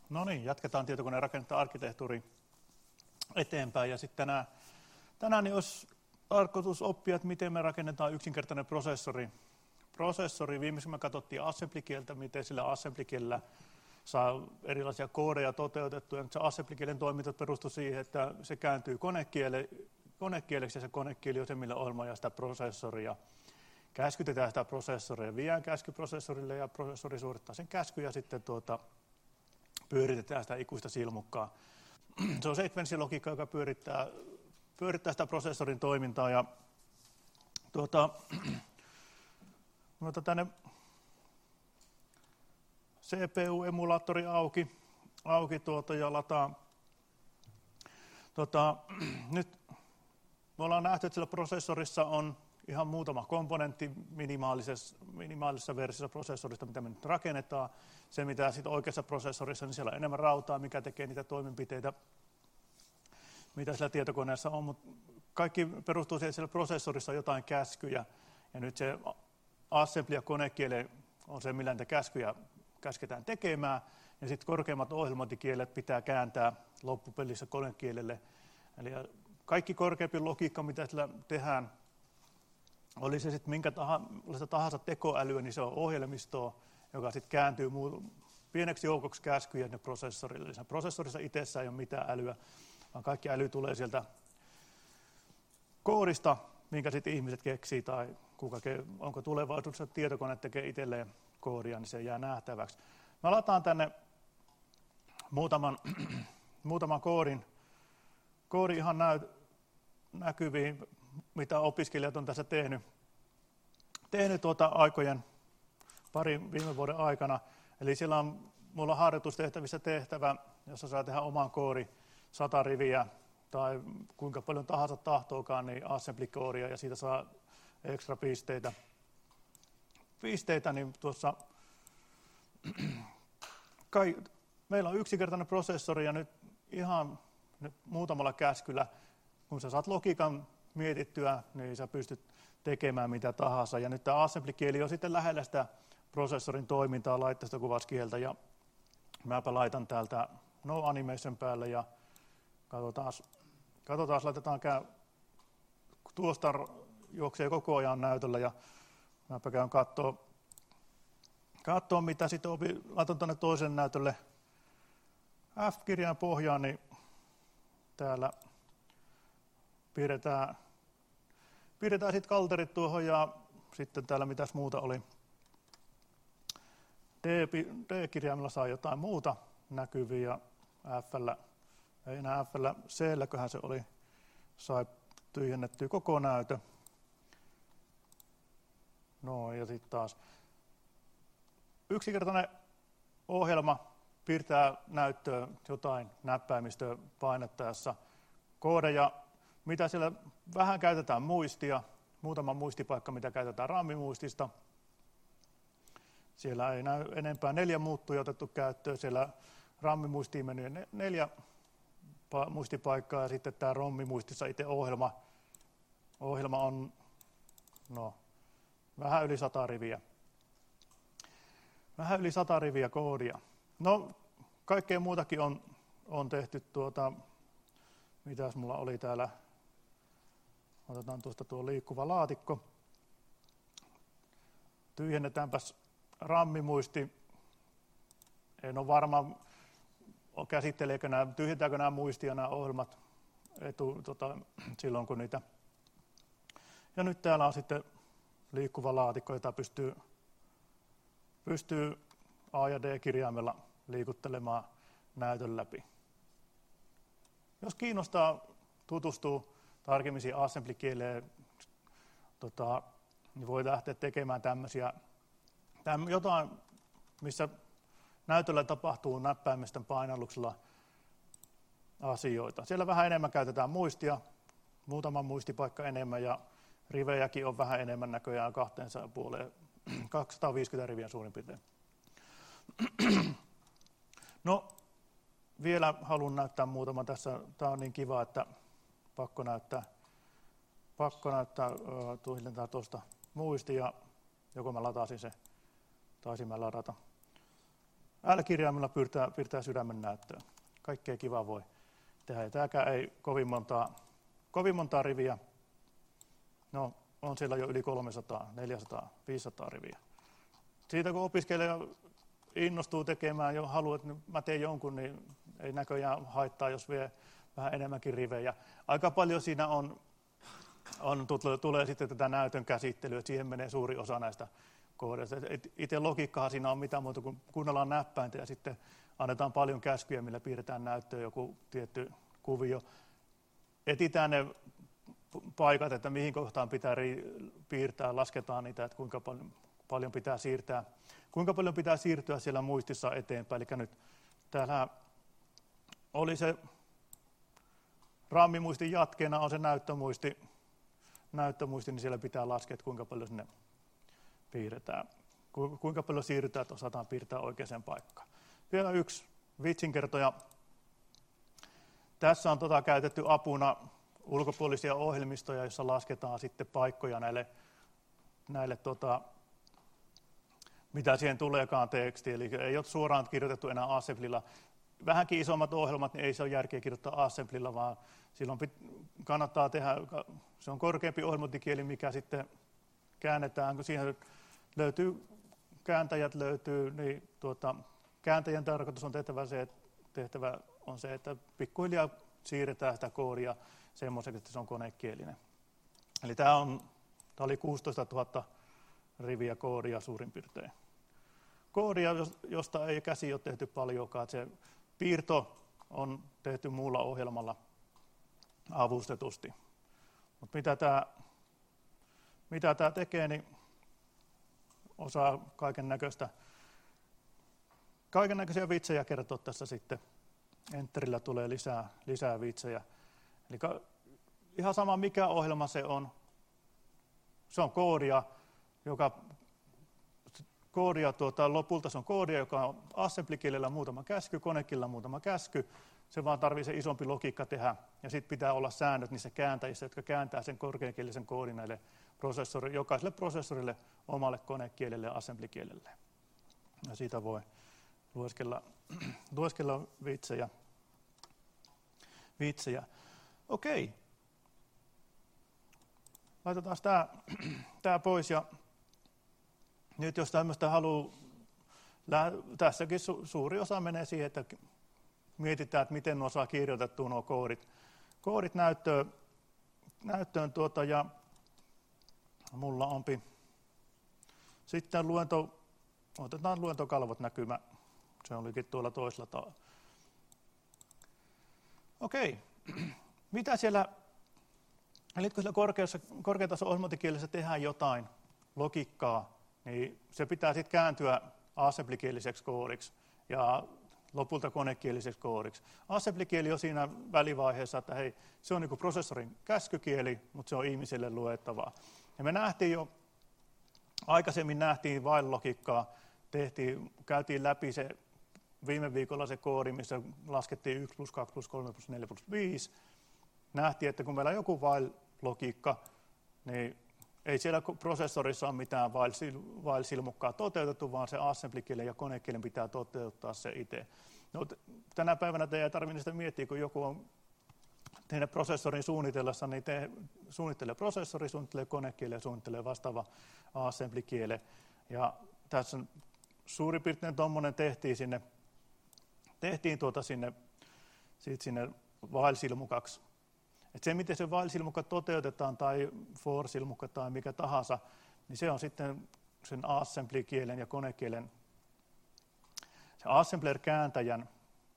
No niin, jatketaan tietokoneen rakennetta arkkitehtuuri eteenpäin. Ja sitten tänään niin olisi tarkoitus oppia, että miten me rakennetaan yksinkertainen prosessori. Viimeksi me katsottiin assembly-kieltä, miten sillä assembly-kielellä saa erilaisia koodeja toteutettua. Se assembly-kielen toiminta perustuu siihen, että se kääntyy konekieleksi ja se konekieli on se, millä ohjelmoidaan sitä prosessoria. Käskytetään sitä prosessoria, viedään käsky prosessorille ja prosessori suorittaa sen käsky ja sitten pyöritetään sitä ikuista silmukkaa. Se on sekvenssilogiikka, joka pyörittää sitä prosessorin toimintaa. Ja tänne CPU-emulaattori auki ja lataa. Nyt me ollaan nähty, että sillä prosessorissa on ihan muutama komponentti minimaalisessa versiossa prosessorista, mitä me nyt rakennetaan. Se, mitä sitten oikeassa prosessorissa, niin siellä on enemmän rautaa, mikä tekee niitä toimenpiteitä, mitä sillä tietokoneessa on. Mutta kaikki perustuu siihen, että siellä prosessorissa on jotain käskyjä. Ja nyt se assembly ja konekieli on se, millä niitä käskyjä käsketään tekemään. Ja sitten korkeimmat ohjelmointikielet pitää kääntää loppupelissä konekielelle. Eli kaikki korkeampi logiikka, mitä sillä tehdään, oli se sitten minkä tahansa tekoälyä, niin se on ohjelmistoa, joka sitten kääntyy pieneksi joukoksi käskyjä ne prosessorille. Eli prosessorissa itsessään ei ole mitään älyä, vaan kaikki äly tulee sieltä koodista, minkä sitten ihmiset keksii, tai onko tulevaisuudessa tietokone tekee itselleen koodia, niin se jää nähtäväksi. Mä lataan tänne muutaman koodin ihan näkyviin, mitä opiskelijat on tässä tehnyt aikojen parin viime vuoden aikana. Eli siellä mulla on harjoitustehtävissä tehtävä, jossa saa tehdä oman koodin 100 riviä tai kuinka paljon tahansa tahtookaan, niin assembly-koodia ja siitä saa ekstra pisteitä. Niin tuossa meillä on yksinkertainen prosessori ja nyt ihan muutamalla käskyllä, kun sä saat logiikan mietittyä, niin sä pystyt tekemään mitä tahansa. Ja nyt tämä assembly-kieli on sitten lähellä sitä prosessorin toimintaa laitteista kuvauskieltä. Ja mäpä laitan täältä no animation päälle ja katsotaan laitetaan tuosta juoksee koko ajan näytöllä ja mäpä käyn katsoa mitä sitten laitan tuonne toisen näytölle F-kirjan pohjaan, niin täällä Piirretään sitten kalterit tuohon ja sitten täällä mitäs muuta oli. D-kirjaimella saa jotain muuta näkyviä ja F:llä, ei enää F:llä, C-lläköhän se oli, sai tyhjennettyä koko näytö. No ja sitten taas yksinkertainen ohjelma piirtää näyttöön jotain näppäimistöä painettaessa koodeja. Mitä siellä vähän käytetään muistia, muutama muistipaikka, mitä käytetään RAM-muistista. Siellä ei näy enempää 4 muuttujaa otettu käyttöön. Siellä RAM-muistiin menee 4 muistipaikkaa ja sitten tämä ROM-muistissa itse ohjelma. Ohjelma on vähän yli 100 riviä. Vähän yli 100 riviä koodia. No, kaikkea muutakin on tehty mitäs mulla oli täällä. Otetaan tuosta tuo liikkuva laatikko. Tyhjennetäänpäs RAM-muisti. En ole varma, tyhjentääkö nämä muistia nämä ohjelmat silloin kun niitä. Ja nyt täällä on sitten liikkuva laatikko, jota pystyy A- ja D-kirjaimella liikuttelemaan näytön läpi. Jos kiinnostaa tutustua tarkemmin siihen assembly-kieleen, niin voi lähteä tekemään jotain, missä näytöllä tapahtuu näppäimistön painalluksella asioita. Siellä vähän enemmän käytetään muistia, muutama muistipaikka enemmän ja rivejäkin on vähän enemmän näköjään 250 riviä suurin piirtein. No, vielä haluan näyttää muutaman tässä. Tämä on niin kiva, että pakko näyttää tuosta muistia, joko mä latasin se, taisin mä ladata. L-kirjaimella piirtää sydämen näyttöön. Kaikkea kivaa voi tehdä. Ja tämäkään ei kovin montaa riviä. No, on siellä jo yli 300, 400, 500 riviä. Siitä kun opiskelija innostuu tekemään jo haluaa, että mä teen jonkun, niin ei näköjään haittaa, jos vie vähän enemmänkin rivejä. Aika paljon siinä tulee sitten tätä näytön käsittelyä, että siihen menee suuri osa näistä koodeista. Itse logiikkahan siinä on mitään muuta kuin kuunnellaan näppäintä ja sitten annetaan paljon käskyjä, millä piirretään näyttöön joku tietty kuvio. Etitään ne paikat, että mihin kohtaan pitää piirtää, lasketaan niitä, että kuinka paljon pitää siirtää. Kuinka paljon pitää siirtyä siellä muistissa eteenpäin. Eli nyt täällä oli se RAM-muistin jatkeena on se näyttömuisti, niin siellä pitää laskea, että kuinka paljon sinne piirretään. Kuinka paljon siirrytään, että osataan piirtää oikeaan paikkaan. Vielä yksi vitsinkertoja. Tässä on käytetty apuna ulkopuolisia ohjelmistoja, joissa lasketaan sitten paikkoja näille mitä siihen tuleekaan teksti. Eli ei ole suoraan kirjoitettu enää assemblilla. Vähänkin isommat ohjelmat, niin ei se ole järkeä kirjoittaa assemblilla, vaan silloin kannattaa tehdä, se on korkeampi ohjelmointikieli, mikä sitten käännetään, kun siihen kääntäjät löytyy, niin kääntäjän tarkoitus on tehtävä on se, että pikkuhiljaa siirretään sitä koodia semmoiseksi, että se on konekielinen. Eli tämä oli 16 000 riviä koodia suurin piirtein. Koodia, josta ei käsi ole tehty paljonkaan, että se piirto on tehty muulla ohjelmalla avustetusti. Mutta mitä tämä tekee, niin osaa kaikennäköisiä vitsejä kertoa tässä sitten. Enterillä tulee lisää vitsejä. Eli ihan sama mikä ohjelma se on koodia, lopulta se on koodia, joka on assembly-kielellä muutama käsky, konekielellä muutama käsky. Se vaan tarvitsee se isompi logiikka tehdä. Ja sitten pitää olla säännöt niissä kääntäjissä, jotka kääntää sen korkeakielisen koodin näille jokaiselle prosessorille, omalle konekielelle ja assembly-kielelle. Ja siitä voi lueskella vitsejä. Okei. Laitetaan tämä pois. Ja nyt jos tämmöistä haluaa, tässäkin suuri osa menee siihen, että mietitään, että miten osaa kirjoitettua nuo koodit näyttöön ja mulla onpi sitten otetaan luentokalvot näkymä. Se olikin tuolla toisella tavalla. Okei. Mitä siellä, eli kun siellä korkeatason ohjelmointikielessä tehdään jotain logiikkaa, niin se pitää sitten kääntyä assembly-kieliseksi koodiksi ja lopulta konekieliseksi koodiksi. Assembly-kieli on siinä välivaiheessa, että hei, se on niin kuin prosessorin käskykieli, mutta se on ihmiselle luettavaa. Ja me aikaisemmin nähtiin while-logiikkaa, käytiin läpi se viime viikolla se koodi, missä laskettiin 1 plus 2 plus 3 plus 4 plus 5. Nähtiin, että kun meillä on joku while-logiikka, niin ei siellä prosessorissa ole mitään while-silmukkaa toteutettu, vaan se assembly-kielen ja konekielen pitää toteuttaa se itse. No, tänä päivänä te ei tarvitse sitä miettiä, kun joku on tehdä prosessorin suunnitellessa, niin suunnittelee prosessori, suunnittelee konekielen ja suunnittelee vastaava assembly-kielen. Ja tässä suurin piirtein tuommoinen tehtiin sinne while-silmukaksi. Et se, miten se while-silmukka toteutetaan tai for-silmukka tai mikä tahansa, niin se on sitten sen assembly-kielen ja konekielen, se assembler-kääntäjän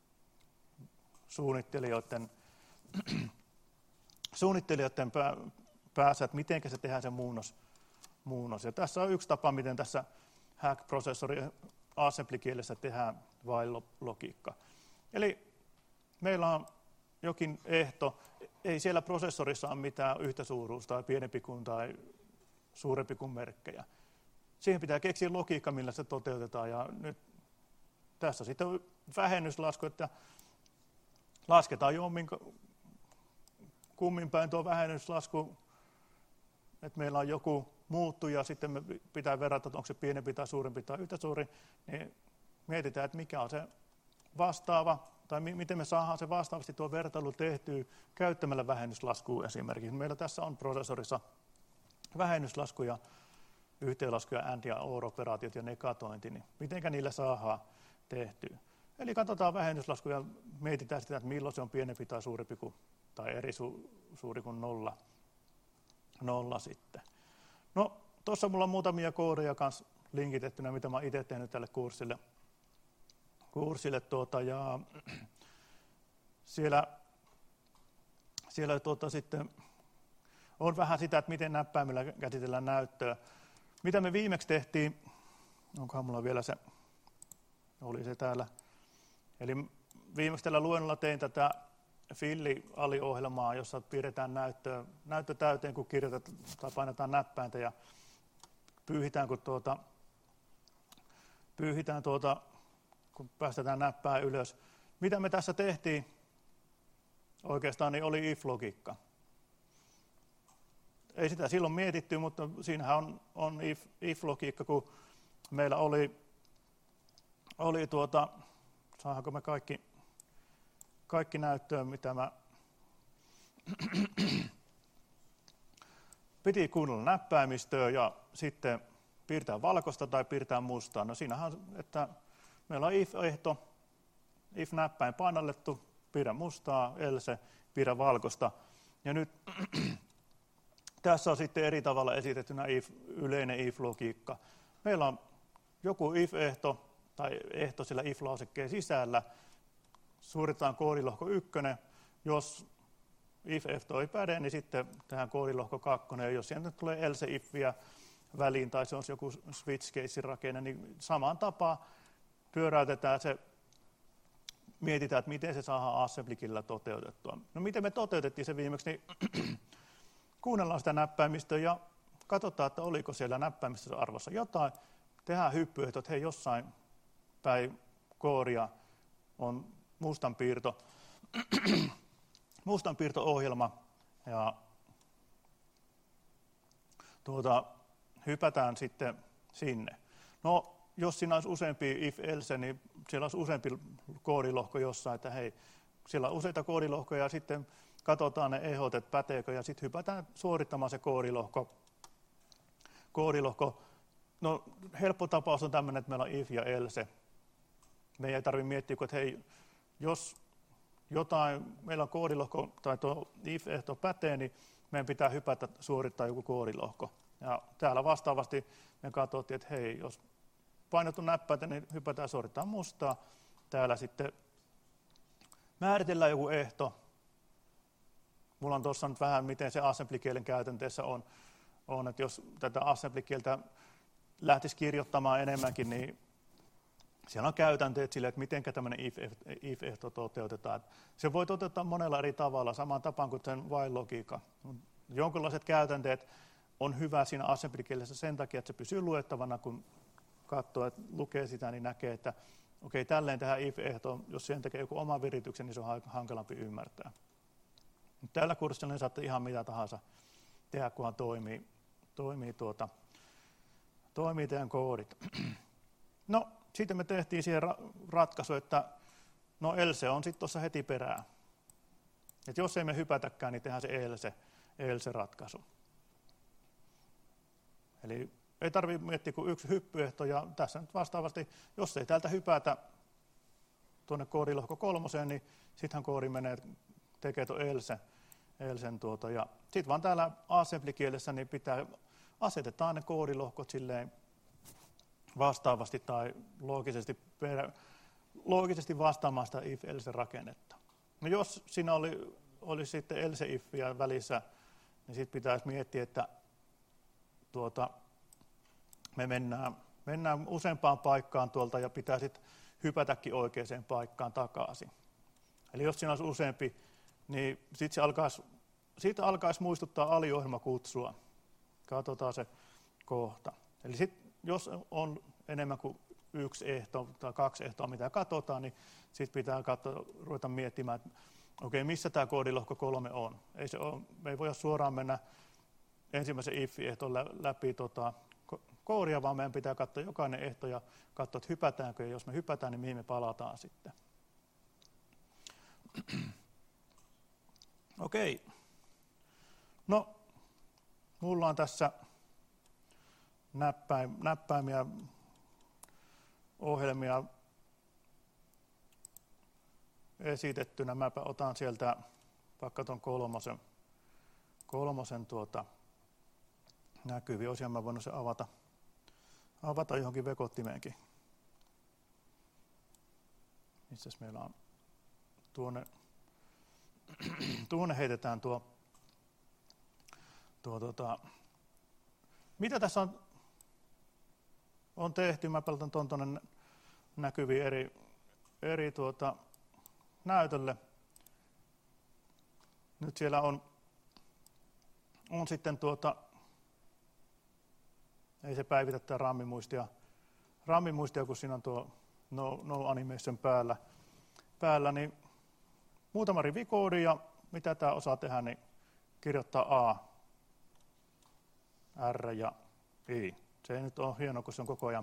suunnittelijoiden päässä, että miten se tehdään se muunnos. Ja tässä on yksi tapa, miten tässä hack-prosessorin assembly-kielessä tehdään while-logiikka. Eli meillä on jokin ehto, ei siellä prosessorissa ole mitään yhtä suuruus tai pienempi kuin tai suurempi kuin merkkejä. Siihen pitää keksiä logiikka, millä se toteutetaan. Ja nyt tässä sitten on vähennyslasku, että lasketaan kummin päin tuo vähennyslasku, että meillä on joku muuttuja, sitten me pitää verrata, onko se pienempi tai suurempi tai yhtä suuri, niin mietitään, että mikä on se vastaava, tai miten me saadaan se vastaavasti tuo vertailu tehtyä käyttämällä vähennyslaskua esimerkiksi. Meillä tässä on prosessorissa vähennyslaskuja, yhteenlaskuja, AND- ja OR-operaatiot ja negatointi, niin mitenkä niillä saadaan tehtyä. Eli katsotaan vähennyslaskuja ja mietitään sitä, että milloin se on pienempi tai suurempi kuin, tai eri suuri kuin nolla sitten. No, tuossa mulla on muutamia koodeja kanssa linkitettynä, mitä mä oon itse tehnyt tälle kurssille ja siellä sitten on vähän sitä, että miten näppäimillä käsitellään näyttöä. Mitä me viimeksi tehtiin, onkohan mulla vielä se, oli se täällä. Eli viimeksi tällä luennolla tein tätä filli-aliohjelmaa, jossa pidetään näyttö täyteen, kun kirjoitetaan tai painetaan näppäintä ja pyyhitään, kun päästetään näppää ylös. Mitä me tässä tehtiin oikeastaan, niin oli if-logiikka. Ei sitä silloin mietitty, mutta siinähän on if-logiikka, kun meillä oli saadaanko me kaikki näyttöön, mitä mä piti kuunnella näppäimistöä ja sitten piirtää valkoista tai piirtää mustaa. No siinähän, että meillä on if-ehto, if-näppäin painallettu, piirrä mustaa, else, piirrä valkoista. Ja nyt tässä on sitten eri tavalla esitettynä yleinen if-logiikka. Meillä on joku if-ehto tai ehto sillä if-lausekkeen sisällä. Suoritetaan koodilohko 1. Jos if-ehto ei päde, niin sitten tehdään koodilohko 2. Ja jos sieltä tulee else-ifviä väliin tai se on joku switch case rakenne, niin samaan tapaan pyöräytetään se, mietitään, että miten se saadaan assemblikillä toteutettua. No miten me toteutettiin se viimeksi, niin kuunnellaan sitä näppäimistöä ja katsotaan, että oliko siellä näppäimistössä arvossa jotain. Tehdään hyppyehto, että hei, jossain päin koodia on mustanpiirto-ohjelma ja hypätään sitten sinne. No, jos siinä olisi useampi if-else, niin siellä olisi useampi koodilohko jossain, että hei, siellä on useita koodilohkoja ja sitten katsotaan ne ehdot, että päteekö ja sitten hypätään suorittamaan se koodilohko. No, helppo tapaus on tämmöinen, että meillä on if ja else. Me ei tarvitse miettiä, että hei, jos meillä on koodilohko tai tuo if-ehto pätee, niin meidän pitää hypätä suorittaa joku koodilohko. Ja täällä vastaavasti me katsottiin, että hei, jos painottu näppäitä, niin hypätään suorittaa mustaa. Täällä sitten määritellään joku ehto. Mulla on tuossa nyt vähän, miten se assembly-kielen käytänteessä on, että jos tätä assembly-kieltä lähtisi kirjoittamaan enemmänkin, niin siellä on käytänteet sille, että miten tämmöinen if-ehto toteutetaan. Se voi toteuttaa monella eri tavalla, samaan tapaan kuin sen while-logiikka. Jonkinlaiset käytänteet on hyvä siinä assembly-kielessä sen takia, että se pysyy luettavana, kun katsoo, että lukee sitä, niin näkee, että okei, tälleen tehdään if-ehto, jos siihen tekee joku oma virityksen, niin se on hankalampi ymmärtää. Tällä kurssilla niin saatte ihan mitä tahansa tehdä, kunhan toimii teidän koodit. No, sitten me tehtiin siihen ratkaisu, että no else on sitten tuossa heti perään. Että jos ei me hypätäkään, niin tehdään se else-ratkaisu. Eli ei tarvitse miettiä kuin yksi hyppyehto, ja tässä nyt vastaavasti, jos ei täältä hypätä tuonne koodilohko 3, niin sittenhän koodi menee, tekee tuon elsen, ja sitten vaan täällä assembly-kielessä niin asetetaan ne koodilohkot silleen vastaavasti tai loogisesti vastaamaan sitä if-else-rakennetta. No jos siinä oli sitten else-iffiä välissä, niin sitten pitäisi miettiä, että me mennään useampaan paikkaan tuolta ja pitää sitten hypätäkin oikeaan paikkaan takaisin. Eli jos siinä olisi useampi, niin sitten siitä alkaisi muistuttaa aliohjelmakutsua. Katsotaan se kohta. Eli sitten jos on enemmän kuin yksi ehto tai 2 ehtoa, mitä katsotaan, niin sitten pitää ruveta miettimään, että okei, missä tämä koodilohko 3 on. Me ei voida suoraan mennä ensimmäisen if-ehton läpi koodia, vaan meidän pitää katsoa jokainen ehto ja katsoa, että hypätäänkö, ja jos me hypätään, niin mihin me palataan sitten. Okei. No, mulla on tässä näppäimiä, ohjelmia esitettynä. Mäpä otan sieltä vaikka tuon kolmosen näkyviin. Olisin mä voinut se avata johonkin vekottimeenkin. Missäs meillä on tuonne heitetään mitä tässä on tehty? Mä pelatan tuonne näkyviin eri näytölle. Nyt siellä on sitten ei se päivitä tämä RAM-muistia, kun siinä on tuo no animation päällä, niin muutama rivikoodi, ja mitä tämä osaa tehdä, niin kirjoittaa A, R ja I. Se ei nyt ole hienoa, kun se on koko ajan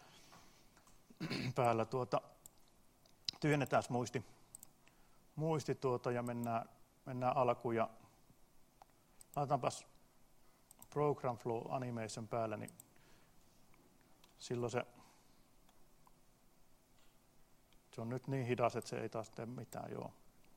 päällä tyhjennetään muisti ja mennään alkuun ja laitetaanpas Program Flow Animation päälle, niin silloin se on nyt niin hidas, että se ei taas tee mitään, joo.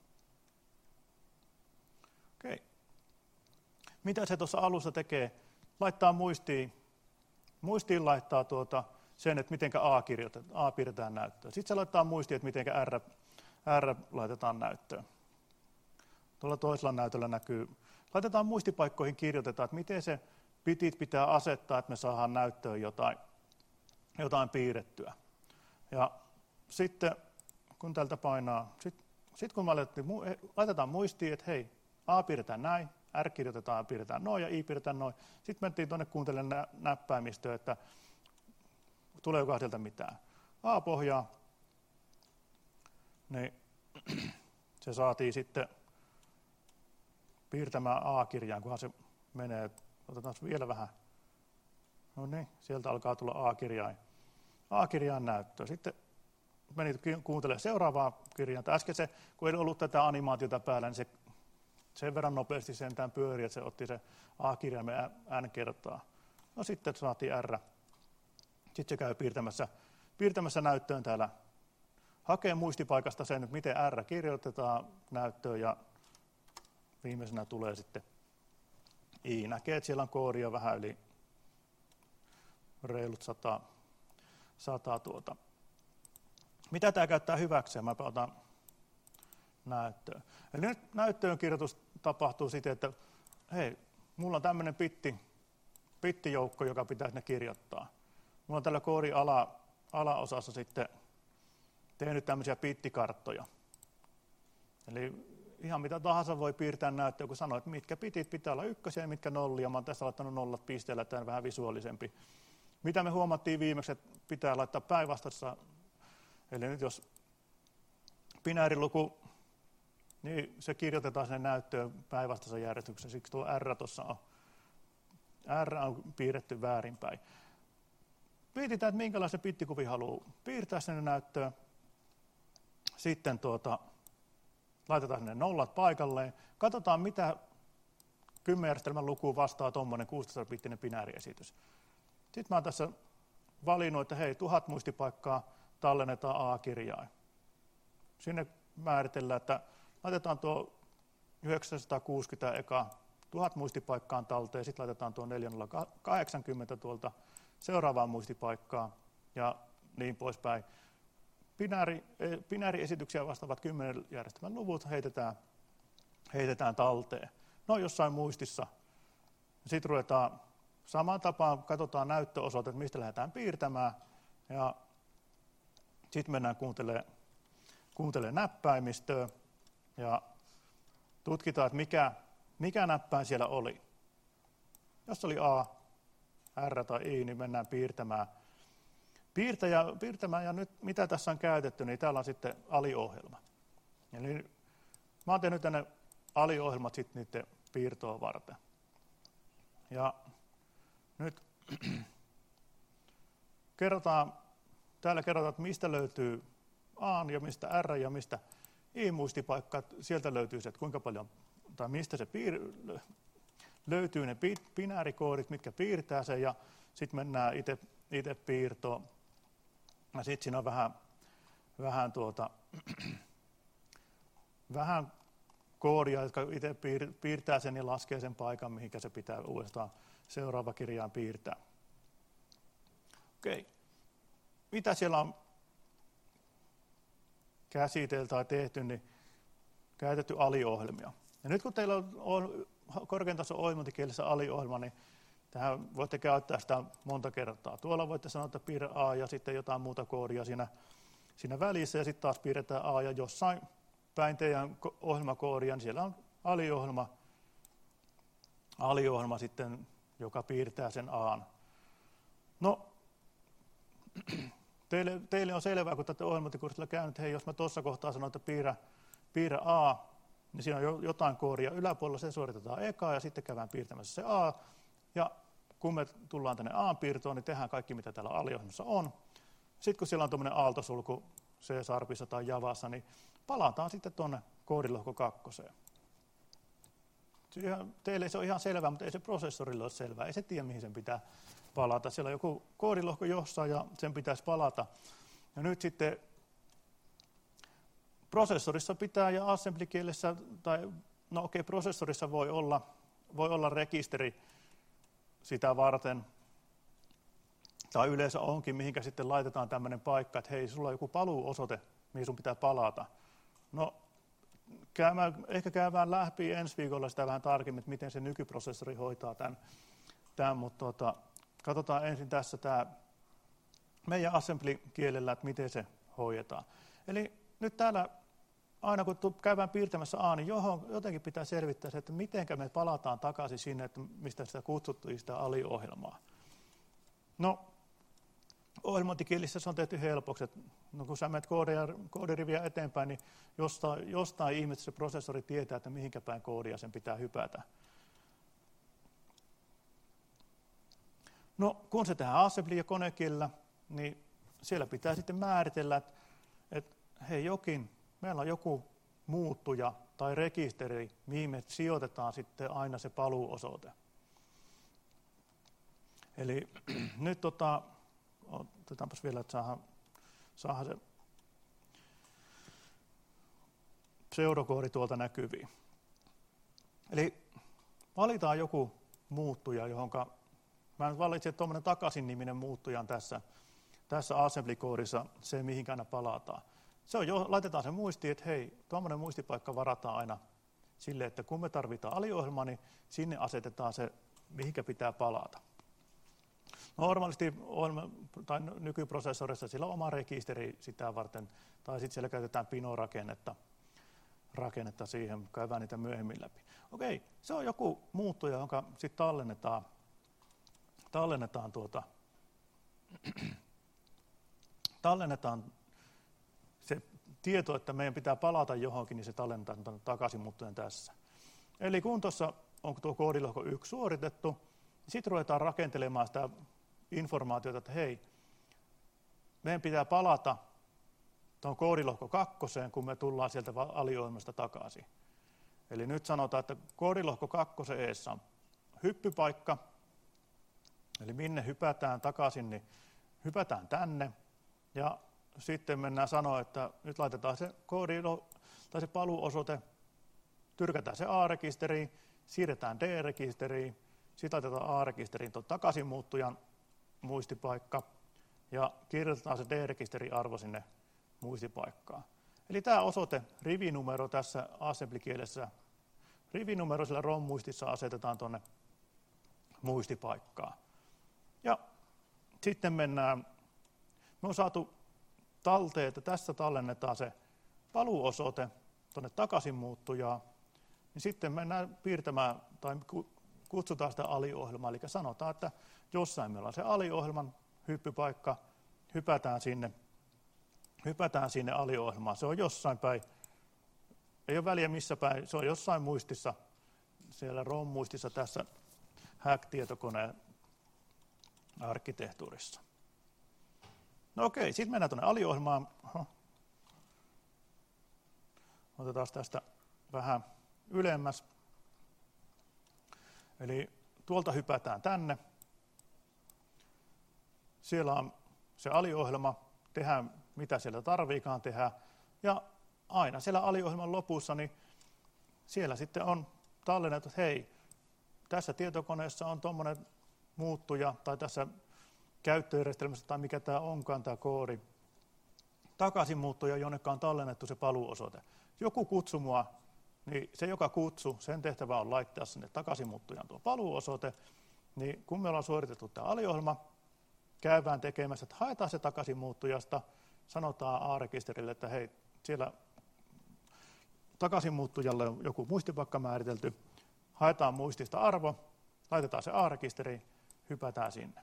Okei. Mitä se tuossa alussa tekee? Laittaa muistiin laittaa sen, että miten A piirretään näyttöön. Sitten se laittaa muistiin, että miten R laitetaan näyttöön. Tuolla toisella näytöllä näkyy. Laitetaan muistipaikkoihin, kirjoitetaan, että miten se bitit pitää asettaa, että me saadaan näyttöön jotain piirrettyä. Ja sitten kun tältä painaa, sitten kun laitetaan muistiin, että hei, A piirretään näin, R kirjoitetaan, piirretään noin ja I piirretään noin. Sitten mentiin tuonne kuuntelemaan näppäimistöä, että tuleeko sieltä mitään. A-pohjaa, niin se saatiin sitten piirtämään A-kirjaan, kunhan se menee. Otetaan vielä vähän. No niin, sieltä alkaa tulla A-kirjaan näyttöä. Sitten meni kuuntelemaan seuraavaa kirjainta. Äsken se, kun ei ollut tätä animaatiota päällä, niin se sen verran nopeasti sentään pyöri, että se otti se A-kirjaimen N kertaa. No sitten saatiin R. Sitten se käy piirtämässä näyttöön täällä. Hakee muistipaikasta sen, että miten R kirjoitetaan näyttöön, ja viimeisenä tulee sitten I. Näkee, että siellä on koodia vähän yli reilut 100. Mitä tämä käyttää hyväkseen? Mä otan näyttöön. Eli nyt näyttöön kirjoitus tapahtuu siten, että hei, mulla on tämmöinen bittijoukko, joka pitäisi ne kirjoittaa. Mulla on tällä koodin alaosassa sitten tehnyt tämmöisiä bittikarttoja. Eli ihan mitä tahansa voi piirtää näyttöön, kun sanoo, että mitkä bitit pitää olla ykkösiä ja mitkä nollia. Mä oon tässä laittanut nollat pisteellä, että tämä on vähän visuaalisempi. Mitä me huomattiin viimeksi, että pitää laittaa päinvastaisessa. Eli nyt jos binääriluku, niin se kirjoitetaan sinne näyttöön päinvastaisen järjestyksen. Siksi tuo R tuossa on. R on piirretty väärinpäin. Mietitään, että minkälaisen bittikuvi haluaa piirtää sinne näyttöön. Sitten laitetaan sinne nollat paikalleen. Katsotaan, mitä 10-järjestelmän lukuun vastaa tuommoinen 16-bittinen binääriesitys. Sitten mä oon tässä valinnut, että hei, 1000 muistipaikkaa tallennetaan A-kirjain. Sinne määritellään, että laitetaan tuo 960 eka 1000 muistipaikkaan talteen, sitten laitetaan tuo 4080 tuolta seuraavaan muistipaikkaan ja niin poispäin. Binääriesityksiä vastaavat 10 järjestelmän luvut heitetään talteen. No jossain muistissa. Sitten ruvetaan samaan tapaan, katsotaan näyttöosoite, että mistä lähdetään piirtämään. Ja sitten mennään kuuntelemaan näppäimistöä ja tutkitaan, että mikä näppäin siellä oli. Jos oli A, R tai I, niin mennään piirtämään. Ja nyt mitä tässä on käytetty, niin täällä on sitten aliohjelma. Eli mä oon tehnyt tänne aliohjelmat sitten niiden piirtoa varten. Ja nyt täällä kerrotaan, että mistä löytyy A ja mistä R ja mistä I-muistipaikka. Sieltä löytyy se, että kuinka paljon, tai mistä se löytyy ne binäärikoodit, mitkä piirtää sen, ja sitten mennään itse piirtoon. Ja sitten siinä on vähän koodia, jotka itse piirtää sen ja laskee sen paikan, mihinkä se pitää uudestaan seuraava kirjaan piirtää. Okei. Mitä siellä on käsitelty tai tehty, niin käytetty aliohjelmia. Ja nyt kun teillä on korkean tason ohjelmointikielessä aliohjelma, niin tähän voitte käyttää sitä monta kertaa. Tuolla voitte sanoa, että piirrä A ja sitten jotain muuta koodia siinä välissä, ja sitten taas piirretään A, ja jossain päin teidän ohjelmakoodia, niin siellä on aliohjelma sitten, joka piirtää sen A:n. No, teille on selvää, kun olette ohjelmointikurssilla käynyt, että hei, jos mä tuossa kohtaa sanon, että piirrä A, niin siinä on jotain koodia yläpuolella, se suoritetaan eka, ja sitten käydään piirtämässä se A, ja kun me tullaan tänne A-piirtoon, niin tehdään kaikki, mitä täällä aliohjelmassa on. Sitten kun siellä on tuommoinen aaltosulku C-sharpissa tai Javassa, niin palataan sitten tuonne koodilohko 2. Teille se on ihan selvää, mutta ei se prosessorille ole selvää. Ei se tiedä, mihin sen pitää palata. Siellä on joku koodilohko jossain ja sen pitäisi palata. Ja nyt sitten prosessorissa pitää ja assembly-kielessä, prosessorissa voi olla rekisteri sitä varten, tai yleensä onkin, mihinkä sitten laitetaan tämmöinen paikka, että hei, sulla on joku paluuosoite, mihin sun pitää palata. No, ehkä käydään läpi ensi viikolla sitä vähän tarkemmin, että miten se nykyprosessori hoitaa tämän, mutta katsotaan ensin tässä tämä meidän assembly-kielellä, että miten se hoidetaan. Eli nyt täällä, aina kun käydään piirtämässä A, niin jotenkin pitää selvittää se, että miten me palataan takaisin sinne, että mistä sitä kutsuttiin sitä aliohjelmaa. No, ohjelmointikielissä se on tehty helpoksi, että no, kun sä menet koodiriviä eteenpäin, niin jostain ihmeessä se prosessori tietää, että mihinkä päin koodia sen pitää hypätä. No, kun se tehdään assembly- ja konekielellä, niin siellä pitää sitten määritellä, että hei, meillä on joku muuttuja tai rekisteri, mihin me sijoitetaan sitten aina se paluuosoite. Eli nyt otetaanpas vielä, että saadaan se pseudokoodi tuolta näkyviin. Eli valitaan joku muuttuja, johonka mä nyt valitsin, että tuommoinen takaisin-niminen muuttuja on tässä assembly-koodissa se, mihinkä aina palataan. Se on laitetaan se muistiin, että hei, tuommoinen muistipaikka varataan aina sille, että kun me tarvitaan aliohjelmaa, niin sinne asetetaan se, mihinkä pitää palata. Normaalisti nykyprosessorissa sillä on oma rekisteri sitä varten, tai sitten siellä käytetään Pino-rakennetta siihen, käydään niitä myöhemmin läpi. Okei, se on joku muuttuja, jonka sitten tallennetaan se tieto, että meidän pitää palata johonkin, niin se tallennetaan takaisin muuttujen tässä. Eli kun tuossa on tuo koodilohko 1 suoritettu, niin sitten ruvetaan rakentelemaan sitä informaatiota, että hei, meidän pitää palata tuon koodilohko 2, kun me tullaan sieltä aliohjelmasta takaisin. Eli nyt sanotaan, että koodilohko 2 eessä on hyppypaikka, eli minne hypätään takaisin, niin hypätään tänne, ja sitten mennään sanoa, että nyt laitetaan se tai se paluuosoite, tyrkätään se A-rekisteriin, siirretään D-rekisteriin, sitten laitetaan A-rekisteriin tuon takaisin muuttujan muistipaikka ja kirjoitetaan se D-rekisterin arvo sinne muistipaikkaan. Eli tämä osoite, rivinumero tässä assembly-kielessä, rivinumero sillä ROM-muistissa asetetaan tuonne muistipaikkaan. Ja sitten me on saatu talteen, että tässä tallennetaan se paluuosoite tuonne takaisin muuttujaan, niin sitten mennään piirtämään tai kutsutaan sitä aliohjelmaa, eli sanotaan, että jossain meillä on se aliohjelman hyppypaikka, hypätään sinne aliohjelmaan. Se on jossain päin, ei ole väliä missä päin, se on jossain muistissa, siellä ROM-muistissa tässä Hack-tietokoneen arkkitehtuurissa. No okei, sitten mennään tuonne aliohjelmaan. Otetaan tästä vähän ylemmäs. Eli tuolta hypätään tänne. Siellä on se aliohjelma, tehdään mitä siellä tarviikaan tehdä. Ja aina siellä aliohjelman lopussa, niin siellä sitten on tallennettu, että hei, tässä tietokoneessa on tuommoinen muuttuja, tai tässä käyttöjärjestelmässä, tai mikä tämä onkaan, tämä koodi, takaisinmuuttuja, jonne on tallennettu se paluuosoite. Joku kutsuu mua, niin se, joka kutsuu, sen tehtävä on laittaa sinne takaisinmuuttujan tuo paluuosoite, niin kun me ollaan suoritettu tämä aliohjelma, käydään tekemässä, että haetaan se takaisinmuuttujasta, sanotaan A-rekisterille, että hei, siellä takaisinmuuttujalle on joku muistipaikka määritelty, haetaan muistista arvo, laitetaan se A-rekisteriin, hypätään sinne.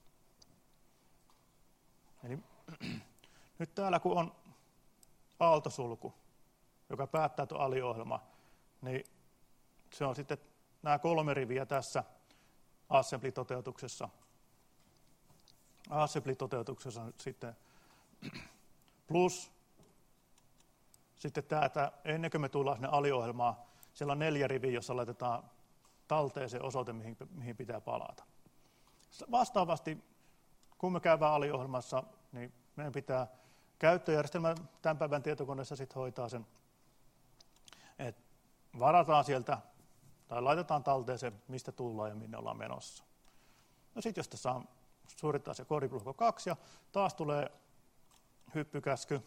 Eli nyt täällä kun on aaltosulku, joka päättää tuon aliohjelma, niin se on sitten nämä 3 riviä tässä assembly-toteutuksessa. Assembly-toteutuksessa sitten plus sitten tämä, ennen kuin me tullaan sinne aliohjelmaan, siellä on 4 riviä, jossa laitetaan talteen se osoite, mihin pitää palata. Vastaavasti, kun me käydään aliohjelmassa, niin meidän pitää käyttöjärjestelmä tämän päivän tietokoneessa sitten hoitaa sen, että varataan sieltä tai laitetaan talteen se, mistä tullaan ja minne ollaan menossa. No sitten jos tässä suorittaa se koodilohko 2 ja taas tulee hyppykäsky.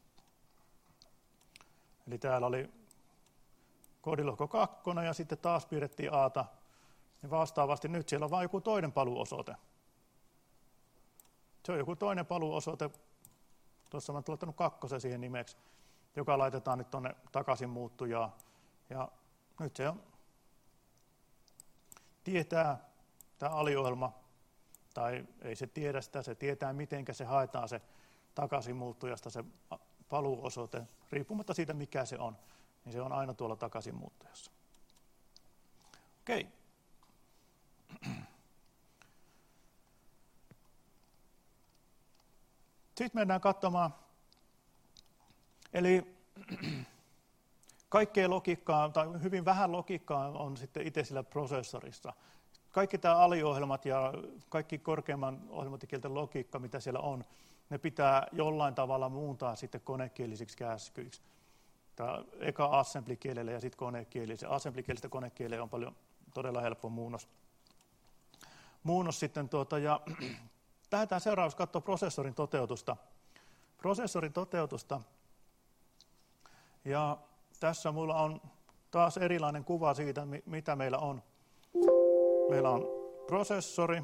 Eli täällä oli koodilohko 2 ja sitten taas piirrettiin A:ta. Niin vastaavasti nyt siellä on vain joku toinen paluuosoite. Se on joku toinen paluuosoite. Tuossa olen laittanut 2 siihen nimeksi, joka laitetaan nyt tuonne takaisin muuttujaan. Ja nyt se on, tietää tämä aliohjelma, tai ei se tiedä sitä, se tietää miten se haetaan se takaisin muuttujasta se paluuosoite, riippumatta siitä mikä se on, niin se on aina tuolla takaisin muuttujassa. Okei. Sitten mennään katsomaan, eli kaikkea logiikkaa, tai hyvin vähän logiikkaa on sitten itse sillä prosessorissa. Kaikki tämä aliohjelmat ja kaikki korkeamman ohjelmointikielten logiikka, mitä siellä on, ne pitää jollain tavalla muuntaa sitten konekielisiksi käskyiksi. Tämä eka assembly-kielelle ja sitten konekieli. Se assembly-kielistä konekieleen on paljon todella helppo muunnos sitten ja lähdetään seuraavaksi katsoa prosessorin toteutusta. Ja tässä minulla on taas erilainen kuva siitä, mitä meillä on. Meillä on prosessori.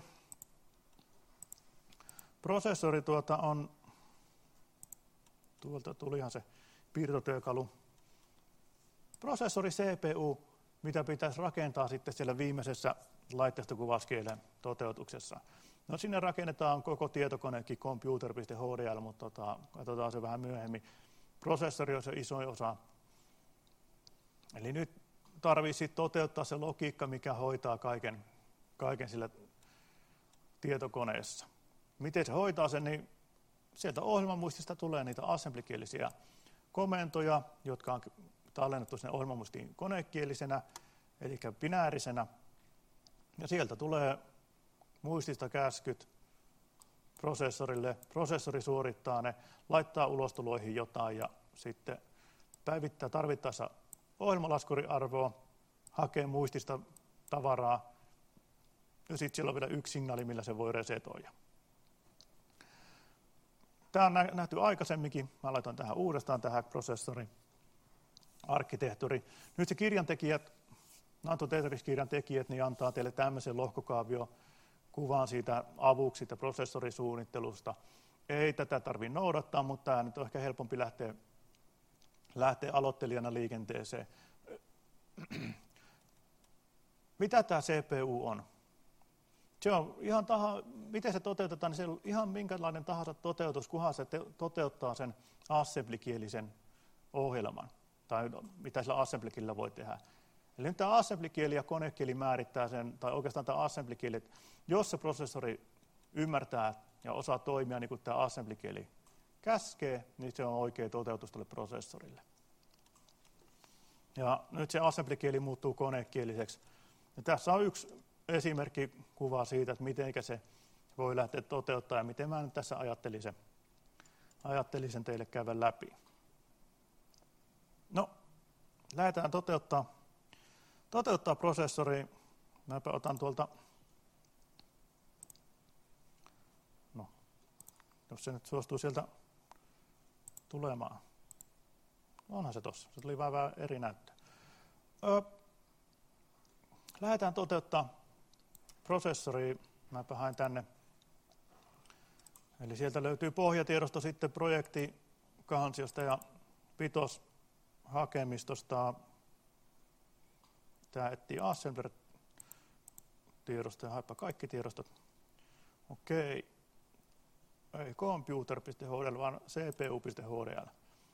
Prosessori on, tuolta tulihan se piirtotyökalu. Prosessori CPU, mitä pitäisi rakentaa sitten siellä viimeisessä laitteistokuvauskielen toteutuksessa. No sinne rakennetaan koko tietokonekin computer.hdl, mutta katsotaan se vähän myöhemmin. Prosessori on se isoin osa. Eli nyt tarvitsee toteuttaa se logiikka, mikä hoitaa kaiken sillä tietokoneessa. Miten se hoitaa sen, niin sieltä ohjelmamuistista tulee niitä assemblykielisiä komentoja, jotka on tallennettu sinne ohjelmamuistiin konekielisenä, eli binäärisenä. Ja sieltä tulee muistista käskyt prosessorille. Prosessori suorittaa ne, laittaa ulostuloihin jotain ja sitten päivittää tarvittaessa ohjelmalaskuriarvoa, hakee muistista tavaraa ja sitten siellä on vielä yksi signaali, millä se voi resetoida. Tämä on nähty aikaisemminkin. Mä laitoin tähän uudestaan tähän prosessorin arkkitehtuuri. Nyt se kirjantekijät, Nato Tetris-kirjan tekijät, niin antaa teille tämmöisen lohkokaaviokuvan siitä avuksi siitä prosessorisuunnittelusta. Ei tätä tarvitse noudattaa, mutta tämä nyt on ehkä helpompi lähteä aloittelijana liikenteeseen. Mitä tämä CPU on? Se on ihan miten se toteutetaan, niin se on ihan minkälainen tahansa toteutus, kunhan se toteuttaa sen assembly-kielisen ohjelman, tai mitä sillä assembly-kielellä voi tehdä. Eli nyt tämä assembly-kieli ja konekieli määrittää sen, tai oikeastaan tämä assembly-kieli, että jos se prosessori ymmärtää ja osaa toimia niin kuin tämä assembly-kieli käskee, niin se on oikea toteutus tälle prosessorille. Ja nyt se assembly-kieli muuttuu konekieliseksi. Ja tässä on yksi esimerkki kuva siitä, että miten se voi lähteä toteuttaa ja miten mä nyt tässä ajattelin sen teille käydä läpi. No, lähdetään toteuttaa prosessori. Mäpä otan tuolta, no, jos se nyt suostuu sieltä tulemaan. Onhan se tossa, se tuli vähän eri näyttö. Lähdetään toteuttaa prosessoria. Mäpä haen tänne. Eli sieltä löytyy pohjatiedosto sitten projektikansiosta ja Pitos-hakemistosta. Tämä etsii assembler-tiedosto ja haepa kaikki tiedostot. Okei. Ei computer.hdl, vaan cpu.hdl.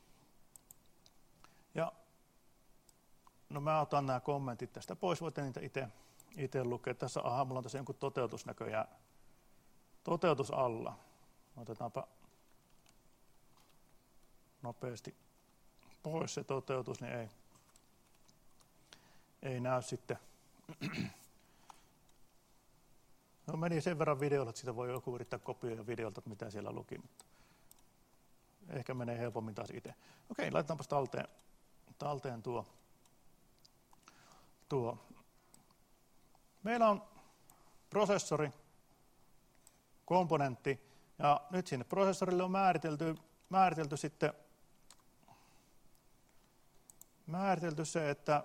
Ja no mä otan nämä kommentit tästä pois, voitte niitä itse lukea. Tässä, mulla on tässä jonkun toteutus näköjään. Toteutus alla. Otetaanpa nopeasti pois se toteutus, niin ei näy sitten. No meni sen verran videolla, että siitä voi joku yrittää kopioida videolta, että mitä siellä luki. Mutta ehkä menee helpommin taas itse. Okei, laitetaanpas talteen tuo. Meillä on prosessori, komponentti, ja nyt sinne prosessorille on määritelty se, että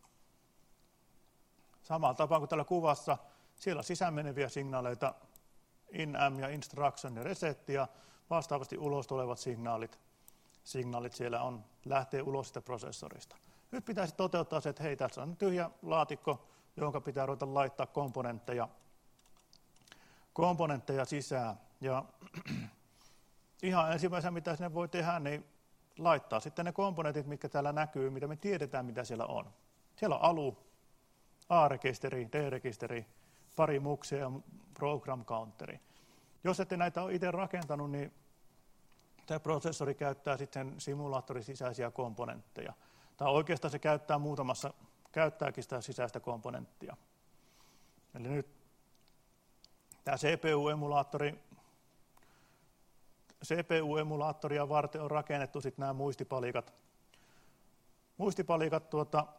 samalla tapaa kuin tällä kuvassa, siellä on sisäänmeneviä signaaleita, in-am ja instruction ja reset, ja vastaavasti ulos tulevat signaalit siellä lähtee ulos sitä prosessorista. Nyt pitäisi toteuttaa se, että hei, tässä on tyhjä laatikko, jonka pitää ruveta laittaa komponentteja sisään. Ja ihan ensimmäisenä, mitä sinne voi tehdä, niin laittaa sitten ne komponentit, mitkä täällä näkyy, mitä me tiedetään, mitä siellä on. Siellä on ALU, A-rekisteri, D-rekisteri, pari muksia ja program counteri. Jos ette näitä ole itse rakentanut, niin tämä prosessori käyttää sitten simulaattorin sisäisiä komponentteja. Tai oikeastaan se käyttääkin sitä sisäistä komponenttia. Eli nyt tämä CPU-emulaattoria varten on rakennettu sitten nämä muistipalikat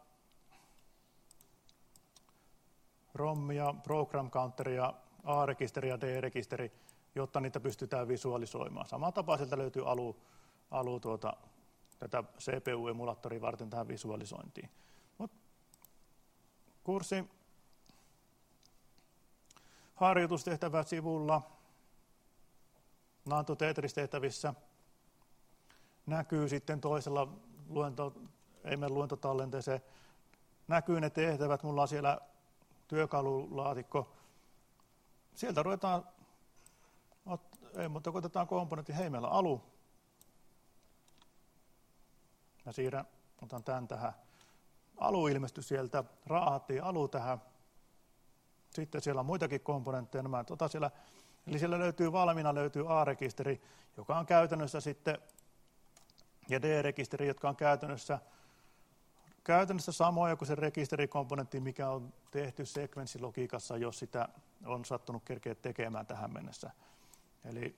ROM ja program counteria, A-rekisteri ja D-rekisteri, jotta niitä pystytään visualisoimaan. Samalla tapaa sieltä löytyy ALU tätä CPU-emulaattoria varten tähän visualisointiin. Kurssi harjoitustehtävät sivulla, Nanto Tetris-tehtävissä näkyy sitten toisella luentotallenteeseen, näkyy ne tehtävät, mulla on siellä työkalulaatikko. Sieltä ruvetaan, mutta kun otetaan komponentti, hei meillä on ALU. Mä otan tämän tähän. ALU ilmestyi sieltä, raahattiin ALU tähän. Sitten siellä on muitakin komponentteja. Eli siellä valmiina löytyy A-rekisteri, joka on käytännössä sitten, ja D-rekisteri, jotka on käytännössä samoja kuin se rekisterikomponentti, mikä on tehty sekvenssilogiikassa, jos sitä on sattunut kerkeä tekemään tähän mennessä. Eli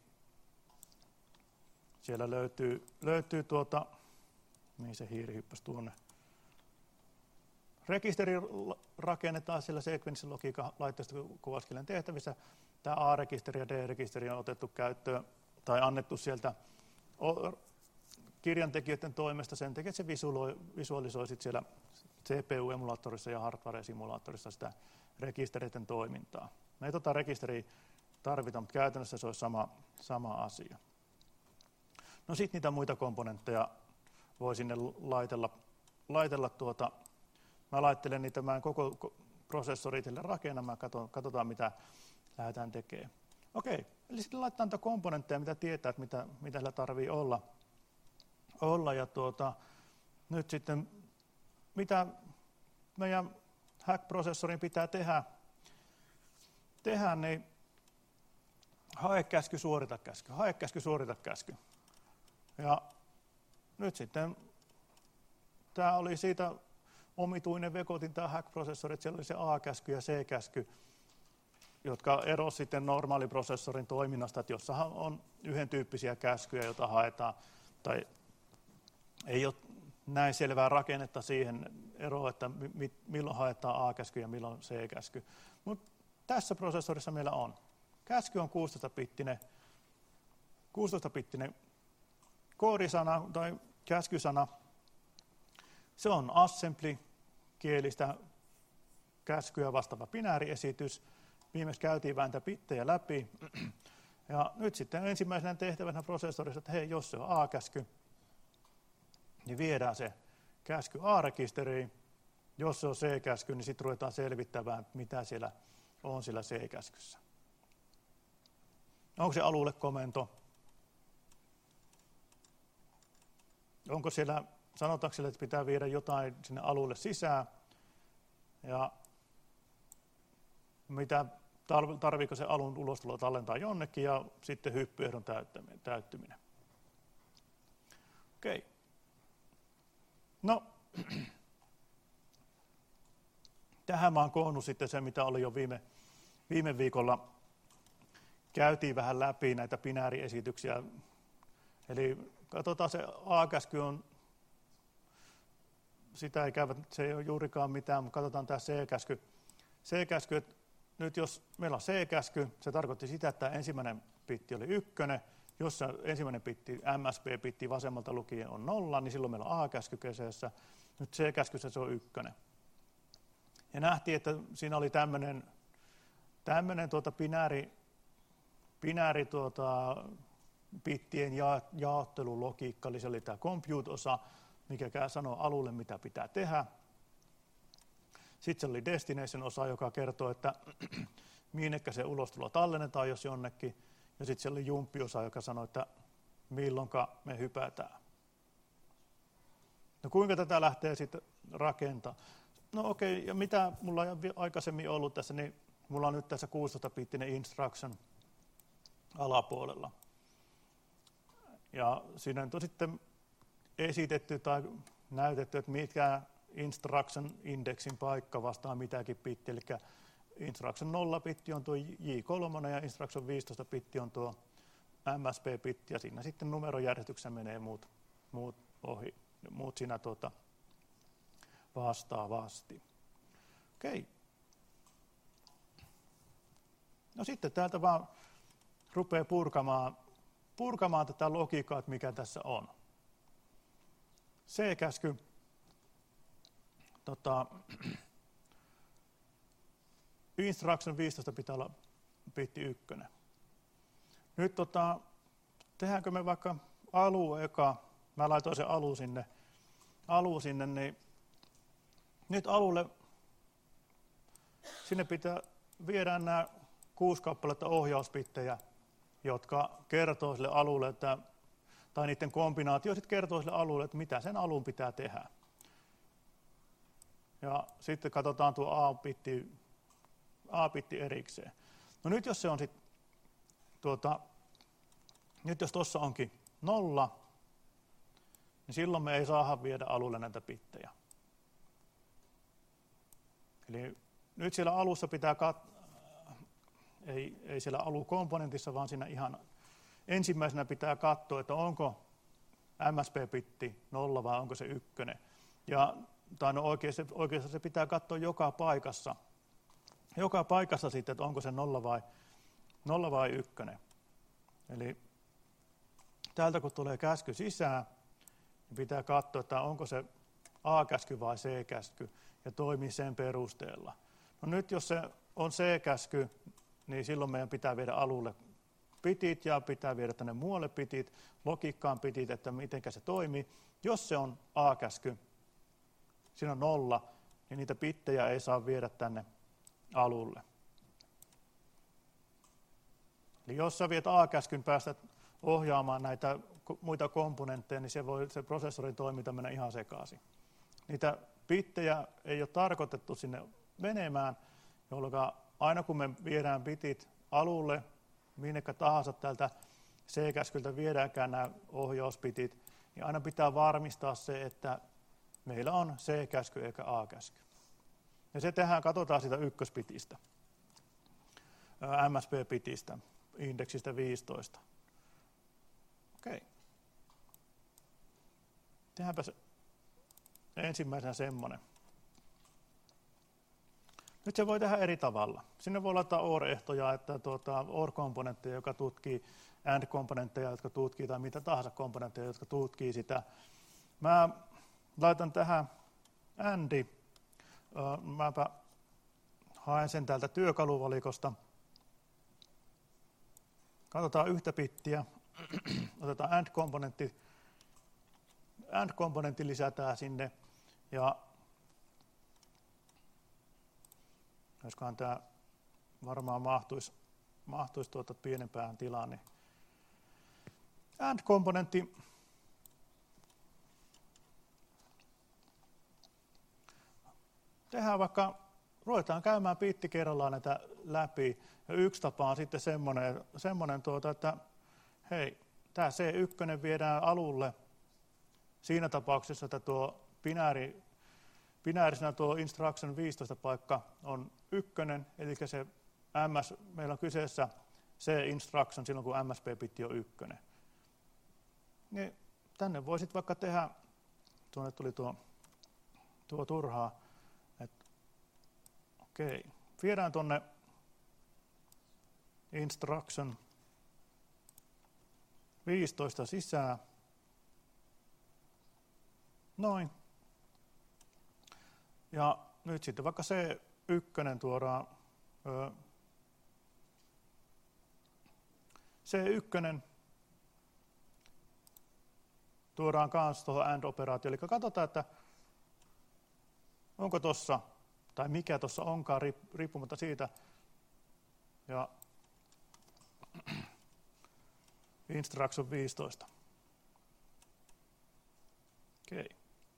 siellä löytyy mihin se hiiri hyppäsi tuonne. Rekisteri rakennetaan siellä sekvenssilogiikan laitteesta kuvauskielen tehtävissä. Tämä A-rekisteri ja D-rekisteri on otettu käyttöön tai annettu sieltä kirjantekijöiden toimesta sen takia, että se visualisoi sit siellä CPU-emulaattorissa ja hardware-simulaattorissa sitä rekistereiden toimintaa. Me ei rekisteriä tarvita, mutta käytännössä se olisi sama asia. No sitten niitä muita komponentteja voi sinne laitella mä laittelen niitä, mä en koko prosessori itselle rakenna, katsotaan mitä lähdetään tekemään. Okei, eli sitten laittaa niitä komponentteja, mitä tietää, että mitä sillä tarvii olla. Ja nyt sitten, mitä meidän hack-prosessorin pitää tehdä, niin hae käsky, suorita käsky, hae käsky, suorita käsky. Ja nyt sitten tämä oli siitä omituinen vekotin tämä hack-prosessori, että siellä oli se A-käsky ja C-käsky, jotka erosi sitten normaaliprosessorin toiminnasta, että jossahan on yhden tyyppisiä käskyjä, joita haetaan, tai ei ole näin selvää rakennetta siihen eroon, että milloin haetaan A-käsky ja milloin C-käsky. Mutta tässä prosessorissa meillä on. Käsky on 16-bittinen koodisana tai käskysana. Se on assembly-kielistä käskyä vastaava binääriesitys. Viimeksi käytiin vähän niitä bittejä läpi. Ja nyt sitten ensimmäisenä tehtävänä prosessorissa, että hei, jos se on A-käsky, niin viedään se käsky A-rekisteriin. Jos se on C-käsky, niin sitten ruvetaan selvittämään, mitä siellä on sillä C-käskyssä. Onko se alulle komento? Onko siellä, sanotaanko siellä, että pitää viedä jotain sinne alulle sisään? Ja tarviiko se alun ulostulo tallentaa jonnekin ja sitten hyppyehdon täyttyminen. Okei. No, tähän mä oon koonnut sitten se, mitä oli jo viime viikolla. Käytiin vähän läpi näitä binääriesityksiä. Eli katsotaan se A-käsky on, sitä ei käyvä, se ei ole juurikaan mitään, mutta katsotaan tämä C-käsky. C-käsky, että nyt jos meillä on C-käsky, se tarkoitti sitä, että ensimmäinen bitti oli 1, jos se ensimmäinen bitti, MSB-bitti vasemmalta lukien on 0, niin silloin meillä on A-käsky kyseessä, nyt C-käskyssä se on 1. Ja nähtiin, että siinä oli tämmöinen binääri bittien jaottelulogiikka, eli se oli tämä compute-osa, mikä sanoo alulle, mitä pitää tehdä. Sitten se oli destination-osa, joka kertoo, että minnekä se ulostulo tallennetaan, jos jonnekin. Ja sitten se oli jumppiosa, joka sanoo, että milloinka me hypätään. No kuinka tätä lähtee sitten rakentaa? No okei, ja mitä mulla on aikaisemmin ollut tässä, niin mulla on nyt tässä 16-bittinen instruction alapuolella. Ja siinä on sitten esitetty tai näytetty, että mitkä instruction indexin paikka vastaa mitäkin bitti. Eli instruction 0-bitti on tuo J3 ja instruction 15-bitti on tuo MSB-bitti. Ja siinä sitten numerojärjestyksessä menee muut ohi, muut siinä vastaavasti. Okei. No sitten täältä vaan rupeaa purkamaan tätä logiikkaa, että mikä tässä on. C-käsky, instruction 15 pitää olla bitti 1. Nyt tehdäänkö me vaikka alu eka, mä laitoin sen alu sinne, niin nyt alulle, sinne pitää viedä nämä 6 kappaletta ohjausbittejä, jotka kertoo sille alulle, tai niiden kombinaatio sitten kertoo sille alulle, että mitä sen alun pitää tehdä. Ja sitten katsotaan tuo A-bitti erikseen. No nyt jos se on sitten, nyt jos tuossa onkin 0, niin silloin me ei saada viedä alulle näitä bittejä. Eli nyt siellä alussa pitää ei siellä alukomponentissa, vaan siinä ihan ensimmäisenä pitää katsoa, että onko MSB-bitti 0 vai onko se 1. Oikeastaan se pitää katsoa joka paikassa sitten, että onko se 0 vai 1. Eli täältä kun tulee käsky sisään, niin pitää katsoa, että onko se A-käsky vai C-käsky ja toimii sen perusteella. No nyt jos se on C-käsky, niin silloin meidän pitää viedä alulle bitit ja pitää viedä tänne muualle bitit, logiikkaan bitit, että miten se toimii. Jos se on A-käsky, siinä on 0, niin niitä bittejä ei saa viedä tänne alulle. Eli jos sä viet A-käskyn päästä ohjaamaan näitä muita komponentteja, niin se prosessorin toiminta menee ihan sekaisin. Niitä bittejä ei ole tarkoitettu sinne menemään, jolloin aina kun me viedään bitit alulle, minnekä tahansa tältä C-käskyltä viedäänkään nämä ohjausbitit, niin aina pitää varmistaa se, että meillä on C-käsky eikä A-käsky. Ja se tehdään, katsotaan sitä ykkösbitistä, MSB-bitistä, indeksistä 15. Okei. Tehdäänpä se ensimmäisenä semmoinen. Nyt se voi tehdä eri tavalla. Sinne voi laittaa OR-ehtoja, että OR-komponentteja, joka tutkii AND-komponentteja, jotka tutkii, tai mitä tahansa komponentteja, jotka tutkii sitä. Mä laitan tähän ANDi. Mäpä haen sen täältä työkaluvalikosta. Katsotaan yhtä bittiä. Otetaan AND-komponentti lisätään sinne. Ja joskohan tämä varmaan mahtuisi pienempään tilaan, niin AND-komponentti tehdään ruvetaan käymään bitti kerrallaan näitä läpi. Ja yksi tapa on sitten semmoinen että hei, tämä C1 viedään alulle siinä tapauksessa, että tuo binäärisenä tuo instruction 15 paikka on 1, eli se meillä on kyseessä C-instruction silloin, kun MSB-bitti on 1. Niin tänne voi sitten vaikka tehdä, tuonne tuli tuo turhaa, että okei, viedään tuonne instruction 15 sisään, noin. Ja nyt sitten vaikka C1 tuodaan, C1 tuodaan kanssa tuohon AND-operaatioon. Eli katsotaan, että onko tuossa, tai mikä tuossa onkaan, riippumatta siitä. Ja instruction 15. Okei.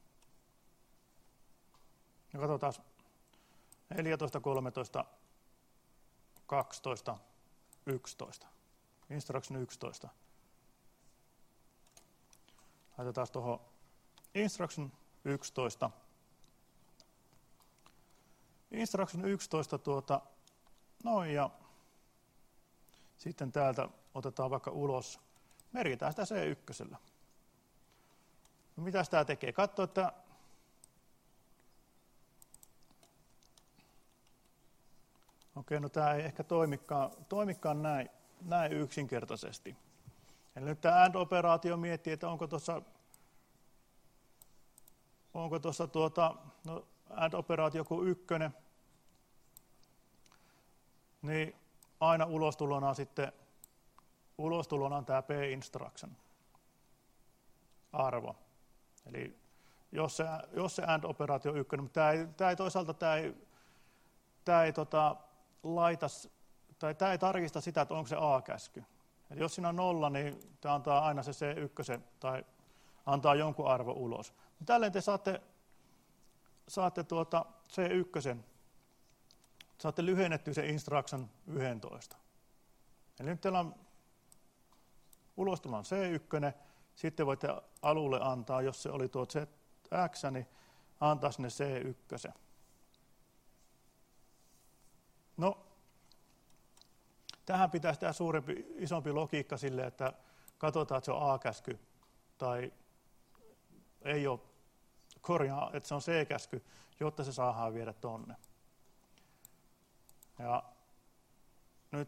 Ja katsotaan 14, 13, 12, 11. Instruction 11. Laitetaan tuohon instruction 11. Instruction 11 noin, ja sitten täältä otetaan vaikka ulos. Merkitään sitä C1. No, mitä tämä tekee? Katso, että okei, no tämä ei ehkä toimikaan näin yksinkertaisesti. Eli nyt tämä AND-operaatio miettii, että onko tuossa no AND-operaatio kuin 1, niin aina ulostulona on tämä P-instruction arvo. Eli jos se AND-operaatio on 1, mutta tämä ei toisaalta tämä ei tarkista sitä, että onko se A-käsky. Eli jos siinä on 0, niin tämä antaa aina se C1 tai antaa jonkun arvo ulos. Tälleen te saatte C1, saatte lyhennettyä se instruction 11. Eli nyt teillä on ulostulon C1, sitten voitte alulle antaa, jos se oli tuo ZX, niin antaa sinne C1. No, tähän pitäisi tehdä isompi logiikka sille, että katsotaan, että se on A-käsky tai ei ole, että se on C-käsky, jotta se saadaan viedä tonne. Ja nyt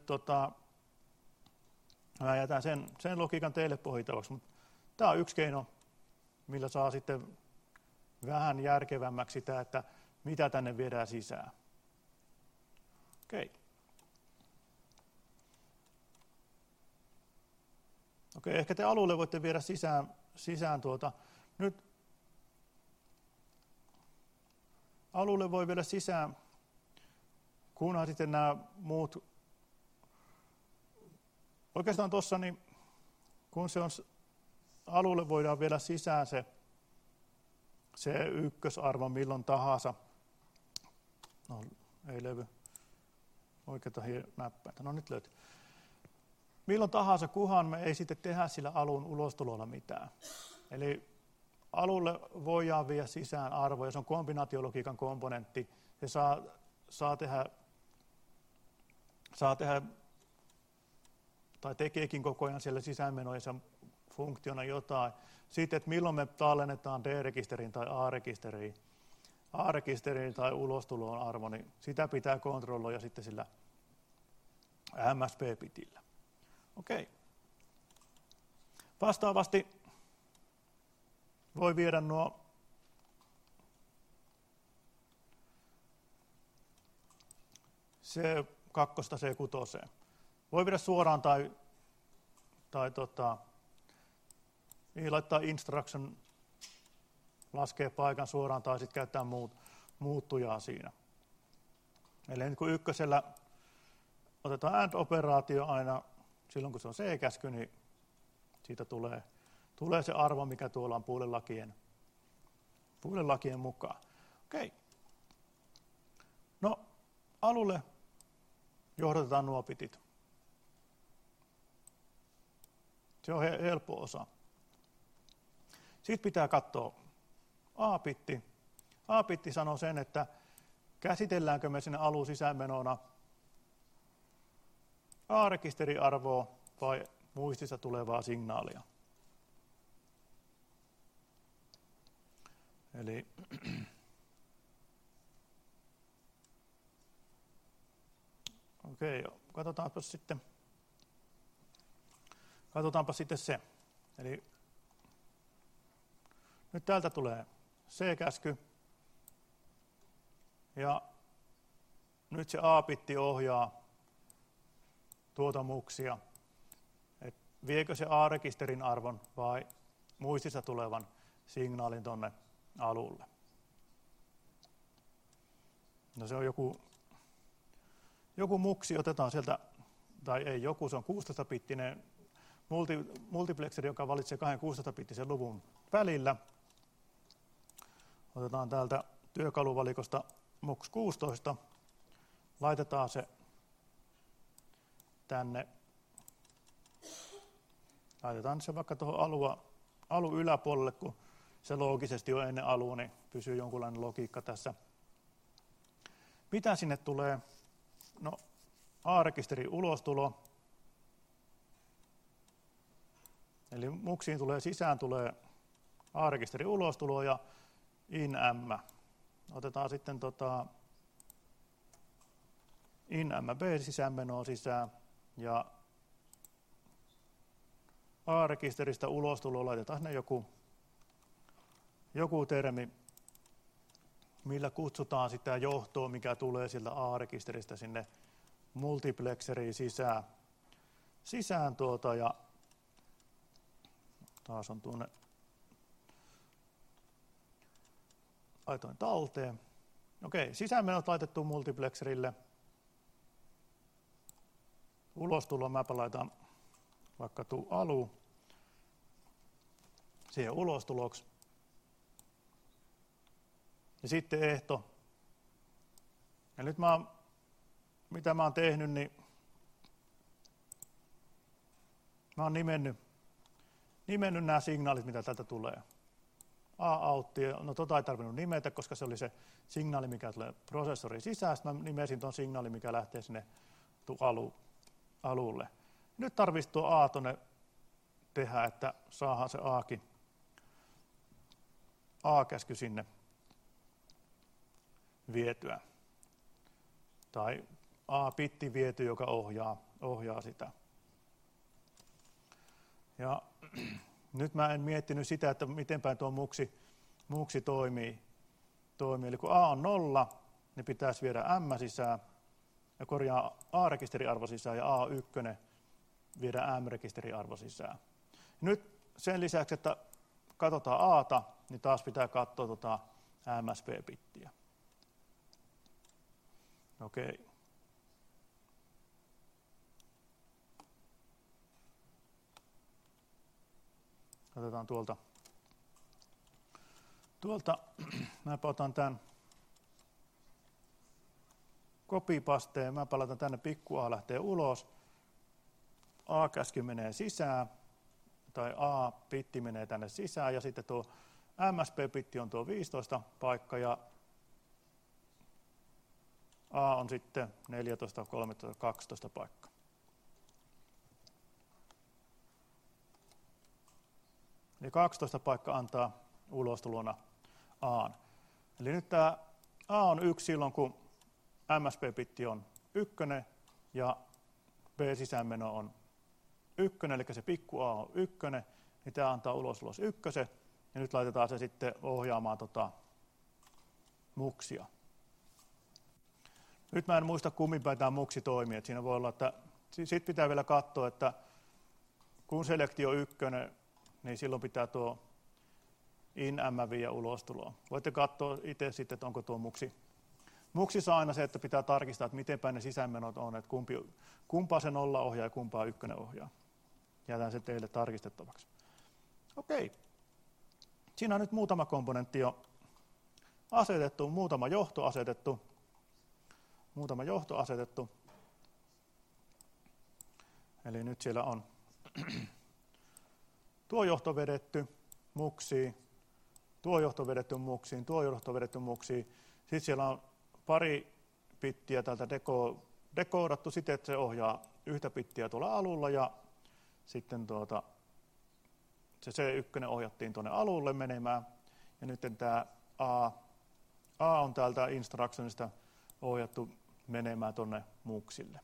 mä jätän sen logiikan teille pohdittavaksi, mutta tämä on yksi keino, millä saa sitten vähän järkevämmäksi sitä, että mitä tänne viedään sisään. Okei, ehkä te alulle voitte viedä sisään nyt alulle voi viedä sisään, kunhan sitten nämä muut, oikeastaan tuossa, niin kun se on, alulle voidaan viedä sisään se ykkösarvo milloin tahansa, no ei levy, oikeata näppäintä, no nyt löytyy. milloin tahansa, kunhan me ei sitten tehdä sillä alun ulostulolla mitään. Eli alulle voidaan viedä sisään arvoja, se on kombinaatiologiikan komponentti, se saa tehdä tai tekeekin koko ajan siellä sisäänmenoissa funktiona jotain. Sitten, että milloin me tallennetaan D-rekisteriin tai A-rekisteriin tai ulostuloon arvo, niin sitä pitää kontrolloida sitten sillä MSP-pitillä. Okei. Vastaavasti voi viedä nuo C2, C6. Voi viedä suoraan tai laittaa instruction, laskee paikan suoraan tai sitten käyttää muuttujaa siinä. Eli nyt kun ykkösellä otetaan AND-operaatio aina, silloin kun se on C-käsky, niin siitä tulee se arvo, mikä tuolla on puulelakien mukaan. Okei. No, alulle johdatetaan nuo bitit. Se on helppo osa. Sitten pitää katsoa A-bitti. A-bitti sanoo sen, että käsitelläänkö me sinne alun sisäänmenona A-rekisteriarvoa vai muistissa tulevaa signaalia. Eli okei, katsotaanpa sitten se. Eli nyt täältä tulee C-käsky ja nyt se A-bitti ohjaa tuota muksia, että viekö se A-rekisterin arvon vai muistissa tulevan signaalin tuonne alulle. No se on joku muksi, otetaan sieltä, tai ei joku, se on 16-bittinen multiplexeri, joka valitsee 2 16-bittisen luvun välillä. Otetaan täältä työkaluvalikosta MUX 16, laitetaan se tänne, laitetaan se vaikka tuohon alun yläpuolelle, kun se loogisesti on ennen alua, niin pysyy jonkunlainen logiikka tässä. Mitä sinne tulee? No, A-rekisterin ulostulo. Eli muksiin sisään tulee A-rekisterin ulostulo ja in-M. Otetaan sitten in-MB sisäänmenoa sisään ja A-rekisteristä ulostuloon laitetaan sinne joku termi, millä kutsutaan sitä johtoa, mikä tulee sieltä A-rekisteristä sinne multiplexeriin sisään ja taas on tuonne, laitoin talteen. Okei, sisäänmenot laitettu multiplexerille. Ulostulo mäpä laitan vaikka alu siihen ulostuloksi. Ja sitten ehto. Ja nyt mitä mä oon tehnyt, niin mä oon nimennyt nämä signaalit, mitä täältä tulee. A-outti, no ei tarvinnut nimetä, koska se oli se signaali, mikä tulee prosessorin sisään. Sitten mä nimesin tuon signaalin, mikä lähtee sinne alulle. Nyt tarvitsisi tuo A tuonne tehdä, että saadaan se A-käsky sinne vietyä. Tai A-bitti viety, joka ohjaa sitä. Ja nyt mä en miettinyt sitä, että miten päin tuo muksi toimii. Eli kun A on 0, niin pitäisi viedä M sisään ja korjaa A-rekisteriarvo sisään ja A1 viedä M-rekisteriarvo sisään. Nyt sen lisäksi, että katsotaan A:ta, niin taas pitää katsoa MSP-bittiä. Okei. Katsotaan tuolta mä otan tämän copy-pasteen, mä palautan tänne, pikku A lähtee ulos. A-käsky menee sisään, tai A-bitti menee tänne sisään, ja sitten tuo MSB-bitti on tuo 15 paikka, ja A on sitten 14, 13, 12 paikka. Eli 12 paikka antaa ulostulona A. Eli nyt tämä A on 1 silloin, kun MSB-bitti on 1 ja B-sisäänmeno on 1, eli se pikku A on 1, niin tämä antaa ulos 1. Ja nyt laitetaan se sitten ohjaamaan muksia. Nyt mä en muista kummin päin tämä muksi toimii. Että siinä voi olla, että sitten pitää vielä katsoa, että kun selektio on 1, niin silloin pitää tuo in M ja ulostulo. Voitte katsoa itse sitten, että onko tuo muksi. Muksissa on aina se, että pitää tarkistaa, että miten päin ne sisäänmenot on, että kumpaa se 0 ohjaa ja kumpaa 1 ohjaa. Jätän se teille tarkistettavaksi. Okei. Siinä on nyt muutama komponentti jo asetettu, muutama johto asetettu. Eli nyt siellä on tuo johto vedetty muksiin, tuo johto vedetty muksiin, tuo johto vedetty muksiin. Sitten siellä on pari bittiä täältä dekoodattu siten, että se ohjaa yhtä bittiä tuolla alulla ja sitten se C1 ohjattiin tuonne alulle menemään. Ja nyt tämä A on täältä instructionista ohjattu menemään tuonne muksille.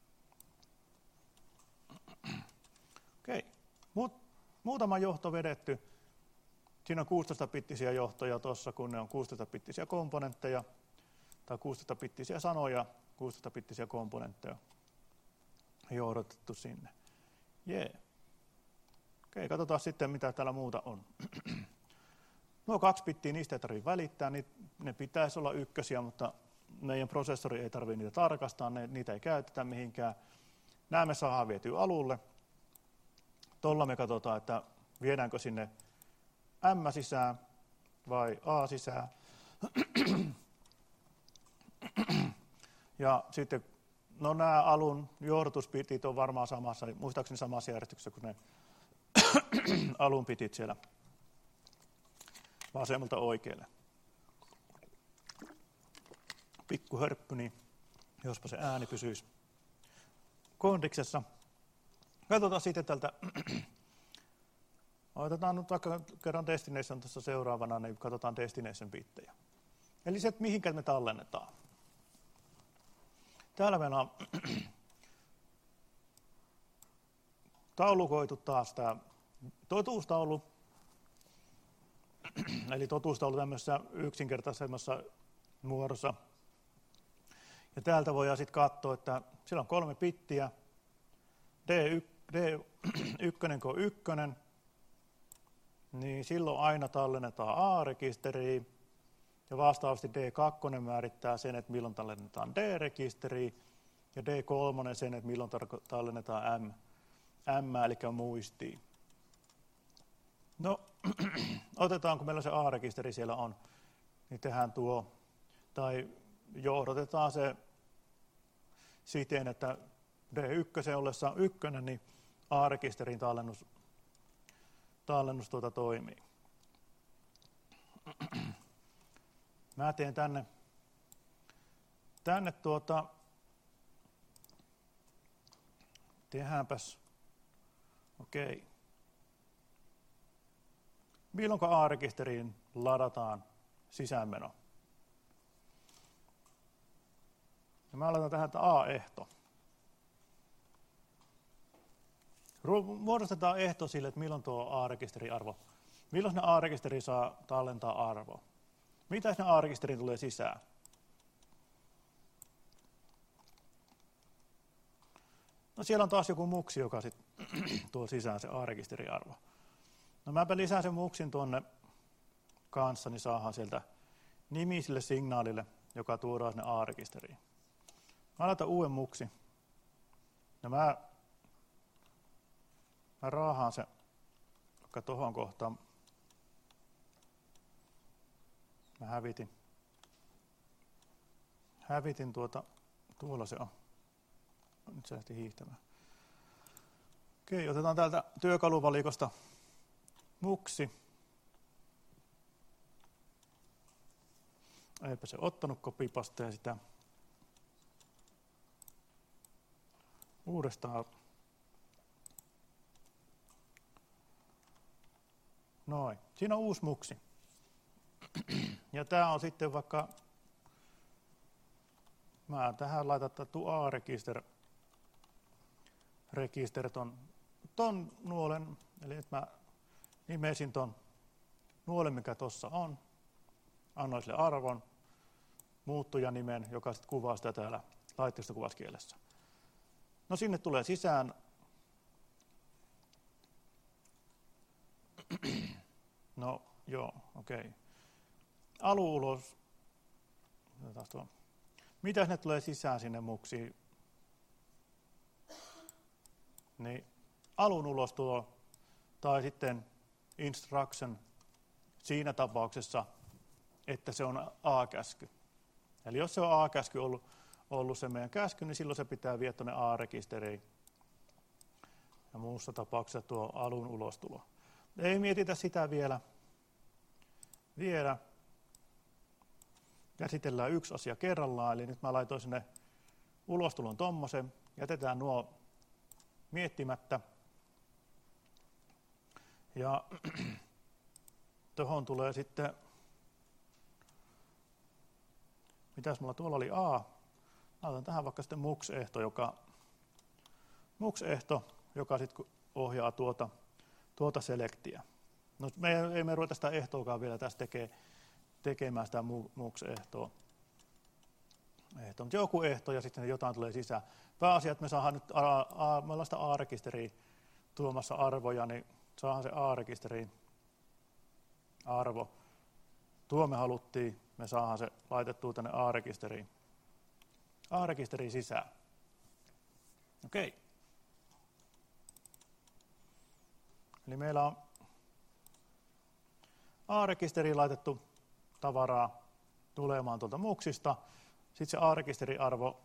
Okei. Muutama johto vedetty. Siinä on 16-bittisiä johtoja tuossa, kun ne on 16-bittisiä komponentteja, tai 16-bittisiä sanoja, 16-bittisiä komponentteja johdatettu sinne. Jee. Okei, katsotaan sitten, mitä täällä muuta on. Nuo 2 bittiä, niistä ei tarvitse välittää, ne pitäisi olla ykkösiä, mutta meidän prosessori ei tarvitse niitä tarkastaa, niitä ei käytetä mihinkään. Nämä me saadaan vietyä alulle. Tuolla me katsotaan, että viedäänkö sinne M sisään vai A sisään. Ja sitten, no nämä alun johdatusbitit on varmaan muistaakseni samassa järjestyksessä kuin ne alun bitit siellä vasemmalta oikealle. Pikku hörppy, niin jospa se ääni pysyisi kondiksessa. Katsotaan sitten tältä, otetaan nyt vaikka kerran destination tuossa seuraavana, niin katsotaan destination bittejä. Eli se, että mihinkä me tallennetaan. Täällä meillä on taulukoitu taas tämä totuustaulu. Eli totuustaulu tämmöisessä yksinkertaisemmassa muodossa. Ja täältä voidaan sitten katsoa, että siellä on 3 bittiä. D1 kun on 1, niin silloin aina tallennetaan A-rekisteriin. Ja vastaavasti D2 määrittää sen, että milloin tallennetaan D-rekisteriin. Ja D3 sen, että milloin tallennetaan M eli muistiin. No, otetaan, kun meillä se A-rekisteri siellä on, niin tehdään tuo, tai johdotetaan se siten, että D1 ollessa 1, niin A-rekisterin tallennus toimii. Mä teen tänne tehdäänpäs, okei. Milloinko A-rekisteriin ladataan sisäänmeno? Ja mä laitan tähän A-ehto. Muodostetaan ehto sille, että milloin tuo A-rekisteriarvo, milloin ne A-rekisteri saa tallentaa arvo. Mitä sinne A-rekisteriin tulee sisään? No siellä on taas joku muksi, joka sitten tuo sisään se A-rekisteriarvo. No mäpä lisään sen muksin tuonne kanssa, niin saadaan sieltä nimi sille signaalille, joka tuodaan sinne A-rekisteriin. Mä laitan uuden muksi. Ja mä raahaan se vaikka tohon kohtaan. Mä hävitin tuolla se on. Nyt se lähti hiihtämään. Okei, otetaan täältä työkaluvalikosta muksi. Eipä se ottanut, copypastea sitä uudestaan. Noin, siinä on uusi muksi. Ja tämä on sitten vaikka, mä tähän laitan A-register ton nuolen, eli nyt mä nimesin ton nuolen, mikä tuossa on, annoin sille arvon, muuttujanimen, joka sitten kuvaa sitä täällä laitteistokuvaskielessä. No sinne tulee sisään no joo, okei. Alu ulos. Mitä ne tulee sisään sinne muksiin? Niin alun ulostulo tai sitten instruction siinä tapauksessa, että se on A-käsky. Eli jos se on A-käsky ollut se meidän käsky, niin silloin se pitää viedä tuonne A-rekisteriin. Ja muussa tapauksessa tuo alun ulostulo. Ei mietitä sitä vielä. Käsitellään yksi asia kerrallaan, eli nyt mä laitoin sinne ulostulon tommosen. Jätetään nuo miettimättä. Ja tuohon tulee sitten, mitäs mulla tuolla oli A. Laitan tähän vaikka sitten mux-ehto, joka sitten ohjaa tuota selektiä. No, ei me ruveta sitä ehtoakaan vielä tässä tekemään sitä mux-ehtoa. Mutta joku ehto ja sitten jotain tulee sisään. Pääasia, että me saadaan nyt me ollaan sitä A-rekisteriä tuomassa arvoja, niin saadaan se A-rekisteriin arvo. Tuo me haluttiin, me saadaan se laitettua tänne A-rekisteriin sisään. Okei. Eli meillä on A-rekisteriin laitettu tavaraa tulemaan tuolta muksista. Sitten se A-rekisteriarvo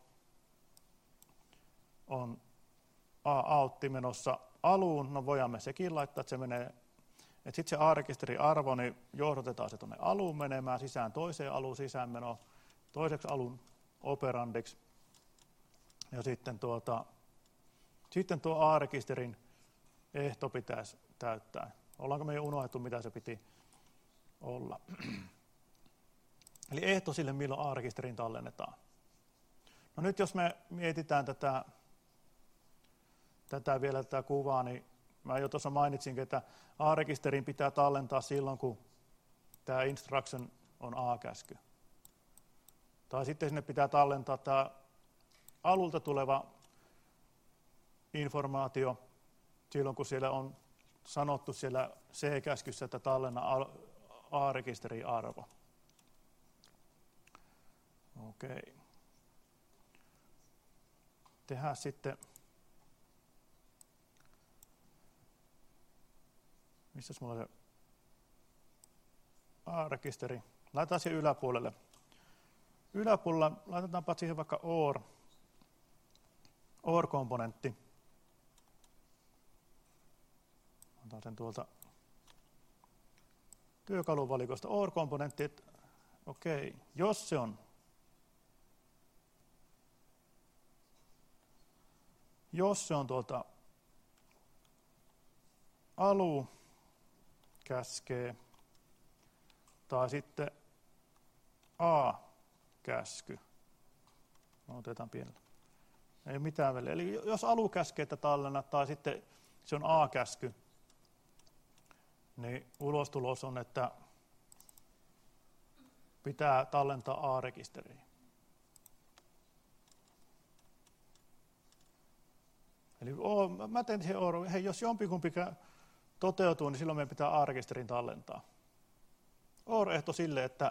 on A-outti menossa aluun. No voidaan me sekin laittaa, että se menee. Sitten se A-rekisteriarvo, niin johdotetaan se tuonne aluun menemään sisään toiseen aluun sisäänmenoon, toiseksi alun operandiksi. Ja sitten tuo A-rekisterin ehto pitäisi täyttää. Ollaanko me jo unohdettu, mitä se piti olla? Eli ehto sille, milloin A-rekisteriin tallennetaan. No nyt jos me mietitään tätä kuvaa, niin mä jo tuossa mainitsinkin, että A-rekisteriin pitää tallentaa silloin, kun tämä instruction on A-käsky. Tai sitten sinne pitää tallentaa tämä alulta tuleva informaatio silloin, kun siellä on sanottu siellä C-käskyssä, että tallenna A-rekisterin arvo. Okei. Tehdään sitten, missäs mulla on se A-rekisteri? Laitetaan siihen yläpuolelle. Yläpuolella laitetaanpa siihen vaikka OR-komponentti. Otan sen tuolta työkaluvalikosta OR-komponentti, että okei, jos se on alu käskee tai sitten A-käsky. Otetaan pienellä. Ei mitään väliä. Eli jos alu käskee, että tallenna tai sitten se on A-käsky, niin ulostulos on, että pitää tallentaa A-rekisteriin. Eli mä teen siihen hei, jos jompikumpi toteutuu, niin silloin meidän pitää A-rekisteriin tallentaa. OR-ehto sille, että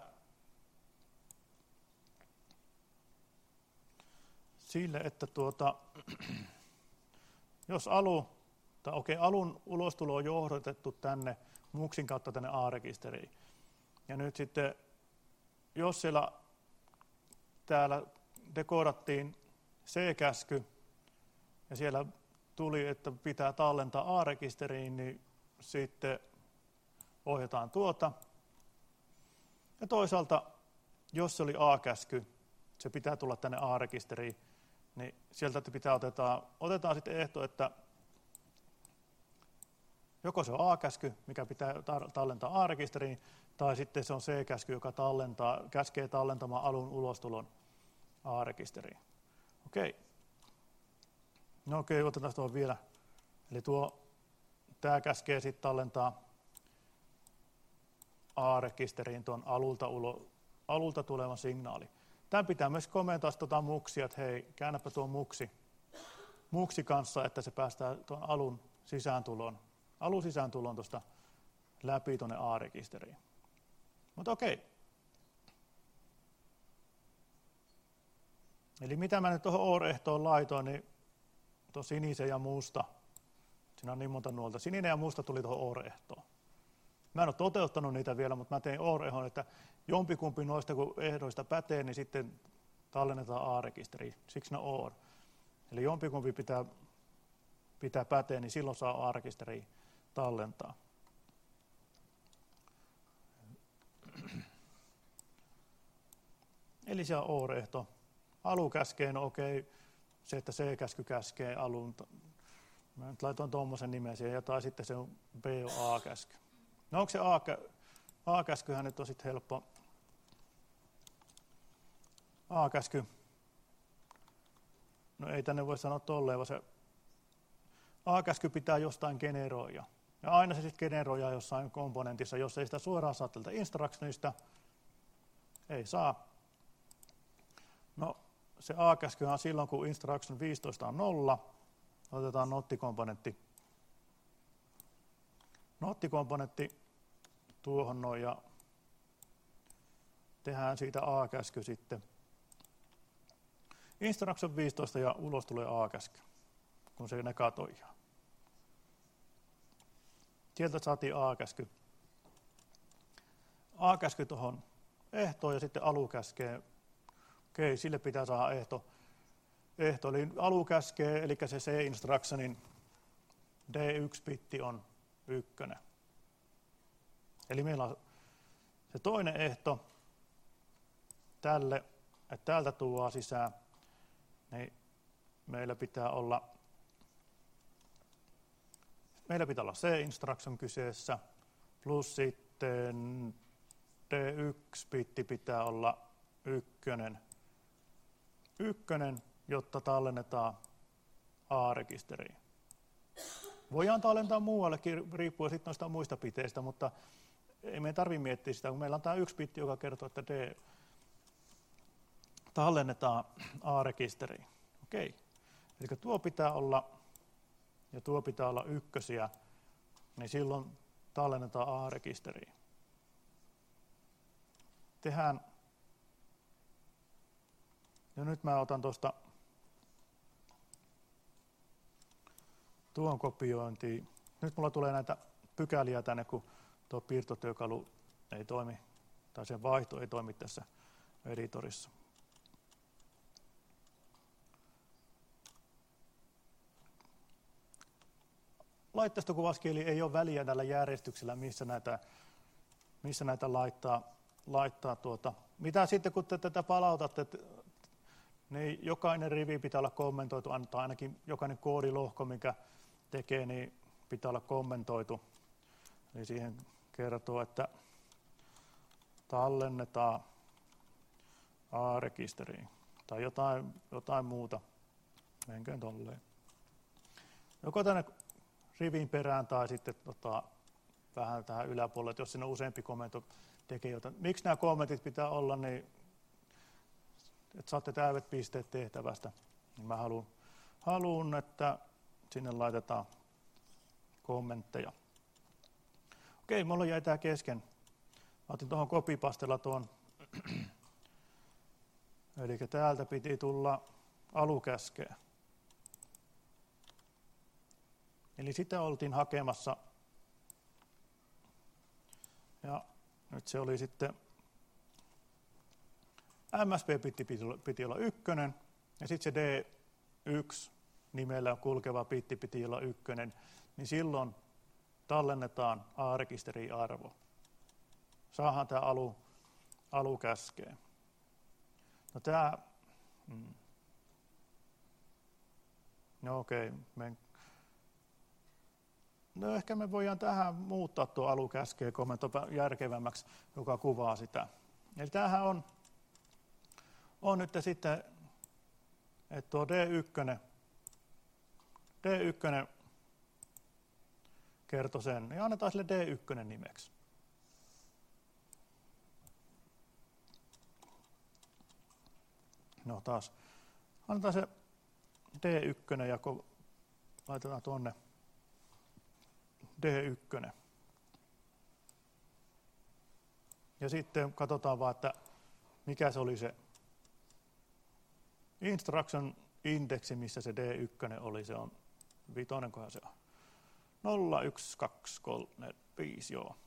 jos alun ulostulo on johdotettu tänne muksin kautta tänne A-rekisteriin. Ja nyt sitten, jos täällä dekoodattiin C-käsky, ja siellä tuli, että pitää tallentaa A-rekisteriin, niin sitten ohjataan tuota. Ja toisaalta, jos se oli A-käsky, se pitää tulla tänne A-rekisteriin, niin sieltä otetaan sitten ehto, että joko se on A-käsky, mikä pitää tallentaa A-rekisteriin, tai sitten se on C-käsky, joka käskee tallentamaan alun ulostulon A-rekisteriin. Okei. No okei, otetaan tuohon vielä. Eli tämä käskee sitten tallentaa A-rekisteriin tuon alulta tulevan signaali. Tämän pitää myös komentaa muksia, että hei, käännäpä tuon muksi kanssa, että se päästää tuon alun sisääntulon tuosta läpi tuonne A-rekisteriin. Mutta okei. Eli mitä mä nyt tuohon OR-ehtoon laitoin, niin tuo sinisen ja musta, siinä on niin monta nuolta, sininen ja musta tuli tuohon OR-ehtoon. Mä en ole toteuttanut niitä vielä, mutta mä tein OR-ehdon, että jompikumpi noista kun ehdoista pätee, niin sitten tallennetaan A-rekisteriin. Siksi ne on OR. Eli jompikumpi pitää päteä, niin silloin saa A-rekisteriin tallentaa. Eli se on OR-ehto. Alu käskee, no okei, se, että C-käsky käskee alun. Mä nyt laitoin tuommoisen nimen siihen, tai sitten se on B on A-käsky. No onko se A-käskyhän nyt on sitten helppo. A-käsky. No ei tänne voi sanoa tolleen, vaan se A-käsky pitää jostain generoida. Ja aina se sitten generoidaan jossain komponentissa, jos ei sitä suoraan saa tältä instructionista. Ei saa. No se A-käskyhän on silloin, kun instruction 15 on 0. Otetaan nottikomponentti. Nottikomponentti tuohon noin ja tehdään siitä A-käsky sitten. Instruction 15 ja ulos tulee A-käsky, kun se negatoidaan. Sieltä saatiin A-käsky. A-käsky tuohon ehtoon ja sitten alu käskee. Okei, sille pitää saada ehto. Eli alu käskee, eli se C-instructionin D1-bitti on 1. Eli meillä on se toinen ehto tälle, että täältä tuodaan sisään, niin meillä pitää olla C-instruction kyseessä, plus sitten D1-bitti pitää olla 1, jotta tallennetaan A-rekisteriin. Voidaan tallentaa muuallekin, riippuen sitten noista muista biteistä, mutta ei meidän tarvitse miettiä sitä, kun meillä on tämä 1 bitti, joka kertoo, että D tallennetaan A-rekisteriin. Okei. Eli tuo pitää olla, ja tuo pitää olla 1, niin silloin tallennetaan A-rekisteriin. Tehdään. Ja nyt mä otan tuosta tuon kopiointiin. Nyt mulla tulee näitä pykäliä tänne, kun tuo piirtotyökalu ei toimi, tai sen vaihto ei toimi tässä editorissa. Laitteistokuvaskieli ei ole väliä tällä järjestyksellä, missä näitä laittaa. Mitä sitten, kun te tätä palautatte, niin jokainen rivi pitää olla kommentoitu, tai ainakin jokainen koodilohko, mikä tekee, niin pitää olla kommentoitu. Eli siihen kertoo, että tallennetaan A-rekisteriin tai jotain muuta. Menkään tolleen. Joko tänne rivin perään tai sitten vähän tähän yläpuolelle, että jos siinä on useampi kommento tekee jotain. Miksi nämä kommentit pitää olla, niin että saatte täydet pisteet tehtävästä. Niin mä haluan, että sinne laitetaan kommentteja. Okei, mulla jäi tää kesken. Mä otin tuohon copypastella tuon. Eli täältä piti tulla alukäskeä. Eli sitä oltiin hakemassa. Ja nyt se oli sitten MSB piti olla 1, ja sitten se D1, nimellä kulkeva bitti piti olla 1, niin silloin tallennetaan A-rekisteriin arvo. Saadaan tämä alu käskeen. No tämä, no okei, no ehkä me voidaan tähän muuttaa tuo alu käskeen kommentoida järkevämmäksi, joka kuvaa sitä. Eli tämähän on nyt sitten, että tuo D1 kertoo sen, ja annetaan sille D1 nimeksi. No taas, annetaan se D1 ja laitetaan tuonne D1. Ja sitten katsotaan vaan, että mikä se oli se instruction indeksi, missä se D1 oli. Se on 5, kohan se on. 0, 1, 2, 3, 5, joo.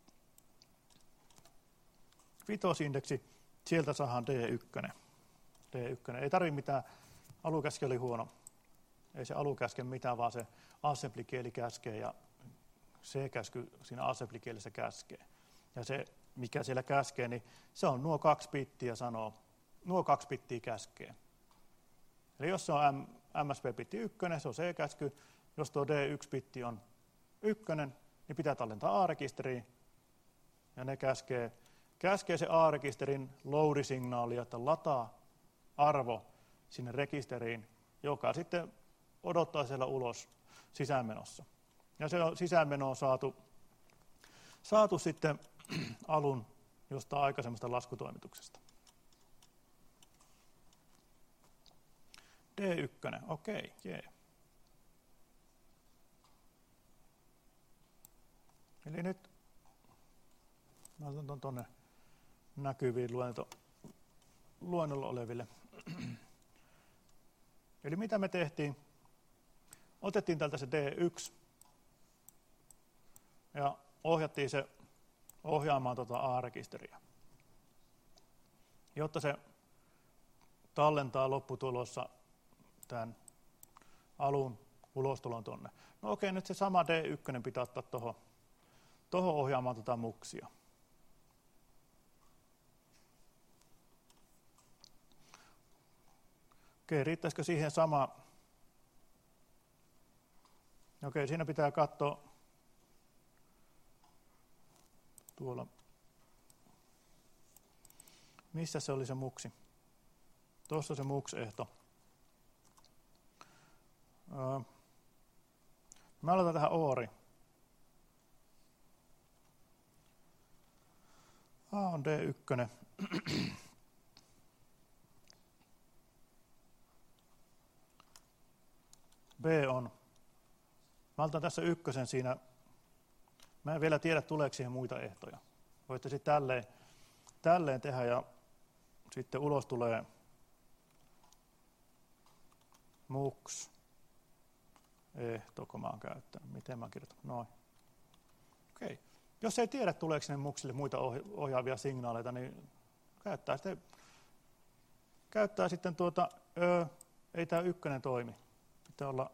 5-indeksi, sieltä saadaan D1. Ei tarvitse mitään, alukäske oli huono. Ei se alukäske mitään, vaan se assembly-kieli käskee ja C-käsky siinä assembly-kielessä käskee. Ja se, mikä siellä käskee, niin se on nuo 2 bittiä sanoo, nuo 2 bittiä käskee. Eli jos se on MSB-bitti 1, se on C-käsky. Jos tuo D1-bitti on 1, niin pitää tallentaa A-rekisteriin. Ja ne käskee se A-rekisterin load-signaalia, että lataa arvo sinne rekisteriin, joka sitten odottaa siellä ulos sisäänmenossa. Ja se on sisäänmeno on saatu sitten alun jostain aikaisemmasta laskutoimituksesta. D1, okei, jee. Eli nyt mä otan tuonne näkyviin luennolla oleville. Eli mitä me tehtiin? Otettiin tältä se D1 ja ohjattiin se ohjaamaan A-rekisteriä, jotta se tallentaa lopputulossa tämän alun ulostulon tuonne. No okei, nyt se sama D1 pitää ottaa tuohon ohjaamaan muksia. Okei, riittäisikö siihen sama? Okei, siinä pitää katsoa tuolla, missä se oli se muksi. Tuossa se muks-ehto. Mä aloitan tähän OORi. A on D1. B on. Mä aloitan tässä 1 siinä. Mä en vielä tiedä, tuleeko siihen muita ehtoja. Voitte sitten tälleen tehdä ja sitten ulos tulee muks ehto, kun mä oon käyttänyt. Miten mä kirjoitan? Noin. Okei. Jos ei tiedä, tuleeko sinne muksille muita ohjaavia signaaleita, niin käyttää sitten ei tämä 1 toimi. Pitää olla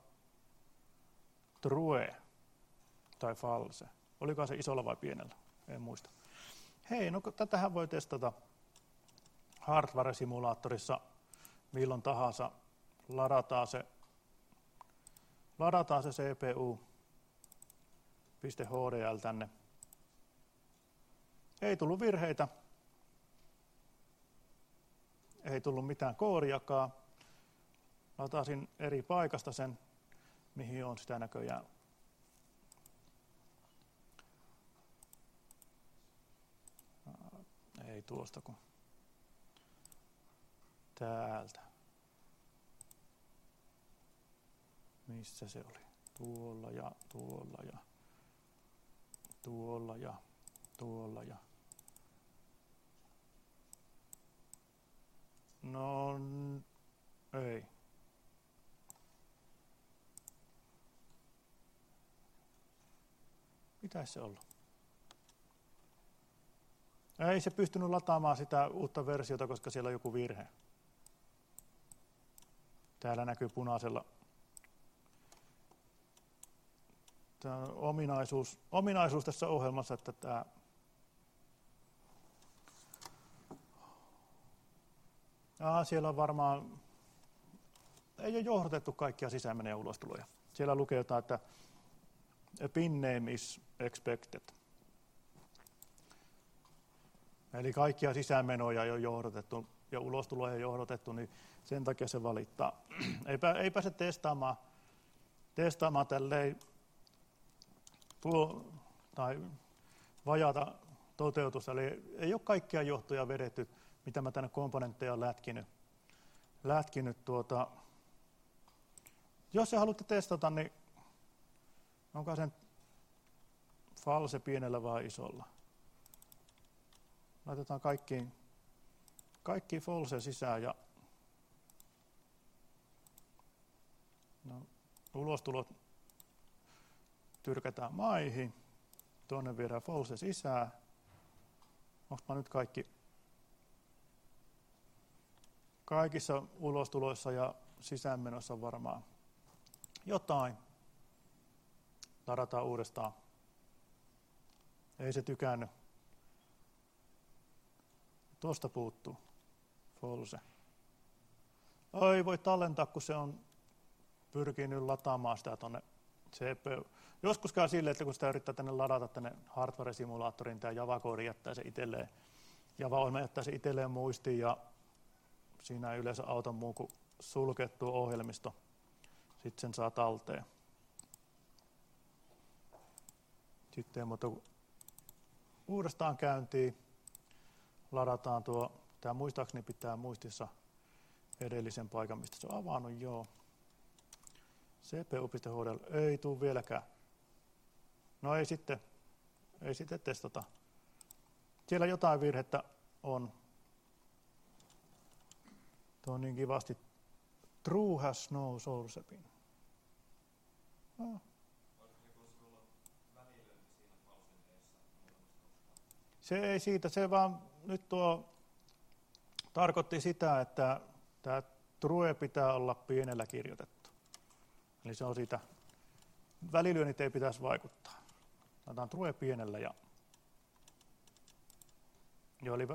true tai false. Oliko se isolla vai pienellä? En muista. Hei, no tätähän voi testata hardware-simulaattorissa milloin tahansa. Ladataan se cpu.hdl tänne. Ei tullut virheitä. Ei tullut mitään koodiakaan. Lataisin eri paikasta sen, mihin on sitä näköjään. Ei tuosta kun täältä. Missä se oli? Tuolla ja tuolla ja tuolla ja tuolla ja. No ei. Mitäs se olla? Ei se pystynyt lataamaan sitä uutta versiota, koska siellä on joku virhe. Täällä näkyy tämä ominaisuus tässä ohjelmassa, että tämä siellä on varmaan, ei ole johdatettu kaikkia sisäänmenoja ja ulostuloja. Siellä lukee jotain, että a pin name is expected. Eli kaikkia sisäänmenoja ei ole johdatettu ja ulostuloja ei ole johdatettu, niin sen takia se valittaa. Ei pääse testaamaan tälleen tai vajaata toteutusta. Eli ei ole kaikkia johtoja vedetty, mitä mä tänne komponentteja olen lätkinyt. Jos se haluatte testata, niin onko sen false pienellä vai isolla? Laitetaan kaikki false sisään ja ulostulot tyrkätään maihin. Tuonne viedään false sisään. Onko nyt kaikissa ulostuloissa ja sisäänmenoissa varmaan jotain. Ladataan uudestaan. Ei se tykännyt. Tuosta puuttuu false. Ei voi tallentaa, kun se on pyrkinyt lataamaan sitä tuonne CPU. Joskus käy silleen, että kun sitä yrittää tänne ladata tänne hardware-simulaattoriin, tämä Java-koodi jättää se itselleen. Java-ohjelma jättää se itselleen muistiin ja siinä ei yleensä auta muu kuin sulkettu ohjelmisto. Sitten sen saa talteen. Sitten mutta uudestaan käyntiin. Ladataan tämä muistaakseni pitää muistissa edellisen paikan, mistä se on avannut, joo. cpu.hdl ei tule vieläkään. No ei sitten testata. Siellä jotain virhettä on. Tuo on niin kivasti. True has no source pin. No. Se ei siitä, se vaan nyt tarkoitti sitä, että tämä true pitää olla pienellä kirjoitettu. Eli se on siitä, välilyönnit ei pitäisi vaikuttaa. Laitetaan true pienellä ja joo, eli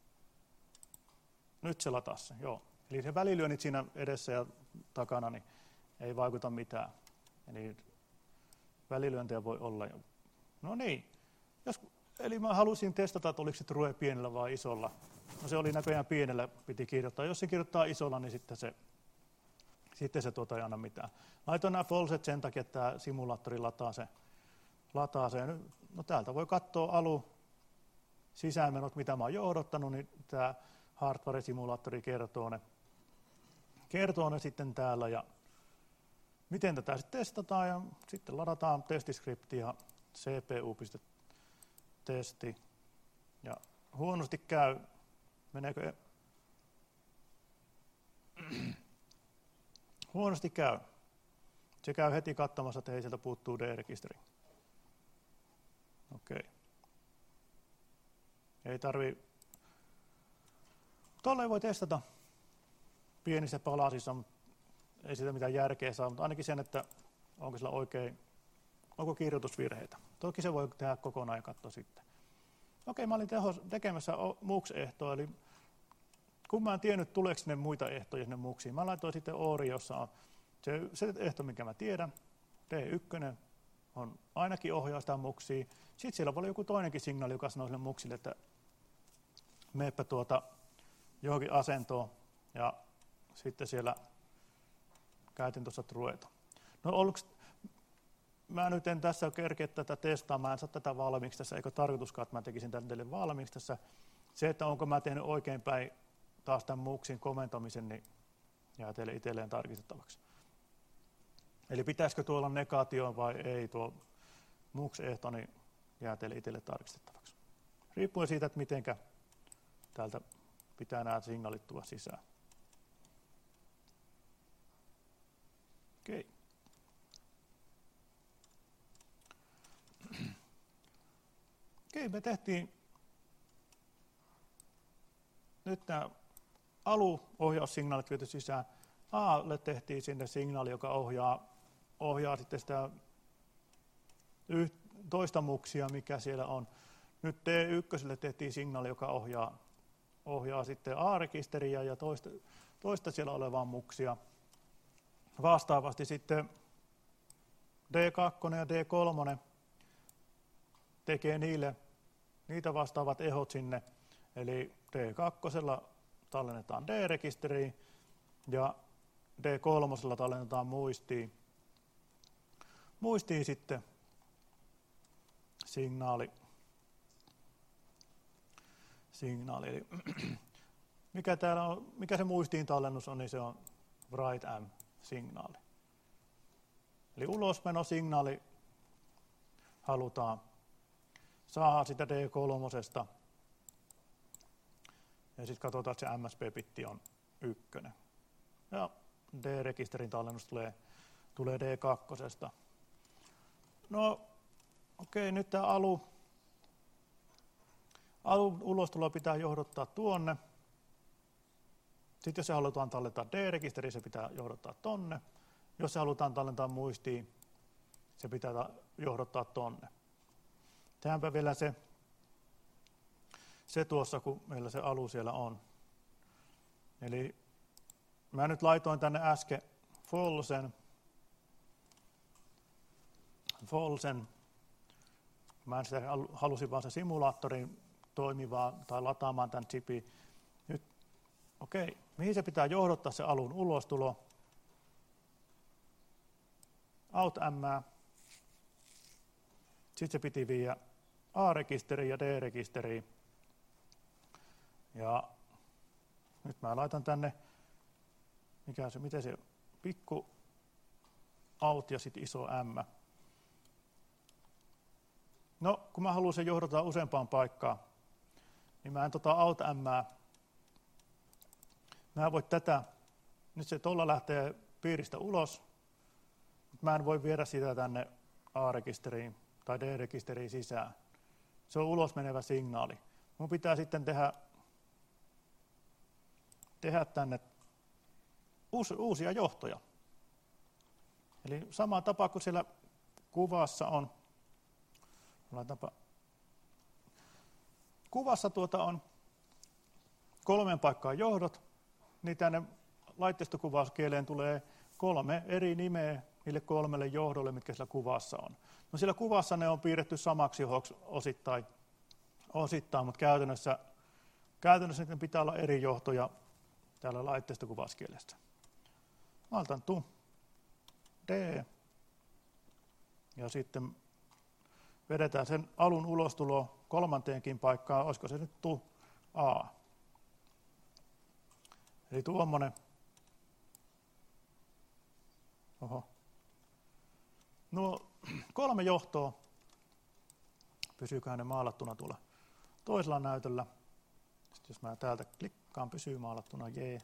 nyt se latasi, joo. Eli se välilyönnit siinä edessä ja takana niin ei vaikuta mitään. Eli välilyöntejä voi olla. No niin, eli mä halusin testata, että oliko se true pienellä vai isolla. No se oli näköjään pienellä, piti kirjoittaa. Jos se kirjoittaa isolla, niin sitten se ei anna mitään. Laitoin nämä falset sen takia, että tämä simulaattori lataa se. No täältä voi katsoa sisäänmenot, mitä mä oon johdottanut, niin tämä hardware-simulaattori kertoo ne sitten täällä. Ja miten tätä sitten testataan ja sitten ladataan testiskripti ja cpu.testi. Ja huonosti käy. Meneekö? Huonosti käy. Se käy heti katsomassa, että hei, sieltä puuttuu D-rekisteri. Okei. Ei tarvii. Tolleen voi testata pienissä palasissa, mutta ei sitä mitään järkeä saa, mutta ainakin sen, että onko sillä onko kirjoitusvirheitä. Toki se voi tehdä kokonaan ja katsoa sitten. Okei, mä olin tekemässä MUX-ehtoa, eli kun mä en tiennyt, tuleeko sinne muita ehtoja sinne MUXiin, mä laitoin sitten ORI, jossa on se ehto, minkä mä tiedän, D1 on ainakin ohjaa sitä MUXia. Sitten siellä voi olla joku toinenkin signaali, joka sanoo sille MUXille, että meepä johonkin asentoon, ja sitten siellä käytin tuossa trueta. No mä nyt en tässä kerkeä tätä testaa, mä en saa tätä valmiiksi tässä, eikö tarkoituskaan, että mä tekisin tämän teille valmiiksi tässä. Se, että onko mä tehnyt oikeinpäin taas tämän MUXin komentamisen, niin jää teille itselleen tarkistettavaksi. Eli pitäisikö tuolla negaatio vai ei tuo MUX-ehto, niin jää teille itselle tarkistettavaksi. Riippuen siitä, että mitenkä täältä pitää nämä signaalit tuoda sisään. Okei. Okei, me tehtiin nyt nämä aluohjaussignaalit viety sisään. A:lle tehtiin sinne signaali, joka ohjaa sitten sitä toista muksia, mikä siellä on. Nyt D1 tehtiin signaali, joka ohjaa sitten A-rekisteriä ja toista siellä olevaa muksia. Vastaavasti sitten D2 ja D3 tekee niitä vastaavat ehot sinne. Eli D2 tallennetaan D-rekisteriin ja D3 tallennetaan muistiin sitten signaali. Eli mikä se muistiin tallennus on, niin se on write M-signaali. Eli ulosmenosignaali halutaan saada sitä D3. Ja sitten katsotaan, että se MSB-bitti on 1. Ja D-rekisterin tallennus tulee D2. No, okei, nyt tämä alun ulostulo pitää johdottaa tuonne. Sitten jos se halutaan tallentaa D-rekisteriin, se pitää johdottaa tonne. Jos se halutaan tallentaa muistiin, se pitää johdottaa tonne. Tehdäänpä vielä se tuossa, kun meillä se alu siellä on. Eli mä nyt laitoin tänne äsken falsen. Mä halusin vaan sen simulaattorin toimivaa tai lataamaan tämän chipin. Nyt, okei, mihin se pitää johdottaa se alun ulostulo? Out M. Sitten se piti viedä A-rekisteriin ja D-rekisteriin. Ja nyt mä laitan tänne, miten se pikku out ja sitten iso M. No, kun mä haluan sen johdata useampaan paikkaan, niin mä en out M. Mä en voi tätä, nyt se tuolla lähtee piiristä ulos, mutta mä en voi viedä sitä tänne A-rekisteriin tai D-rekisteriin sisään. Se on ulos menevä signaali. Mun pitää sitten tehdä tänne uusia johtoja. Eli sama tapa kuin siellä kuvassa on. Kuvassa on 3 paikkaan johdot, niin tänne laitteistokuvaskieleen tulee 3 eri nimeä niille 3 johdolle, mitkä siellä kuvassa on. No siellä kuvassa ne on piirretty samaksi osittain, mutta käytännössä ne pitää olla eri johtoja täällä laitteistokuvaskielessä. Mä otan D ja sitten vedetään sen alun ulostulo 3. paikkaan, olisiko se nyt A. Eli tuommoinen. No 3 johtoa. Pysyyköhän ne maalattuna tuolla toisella näytöllä. Sitten jos mä täältä klikkaan, pysyy maalattuna J.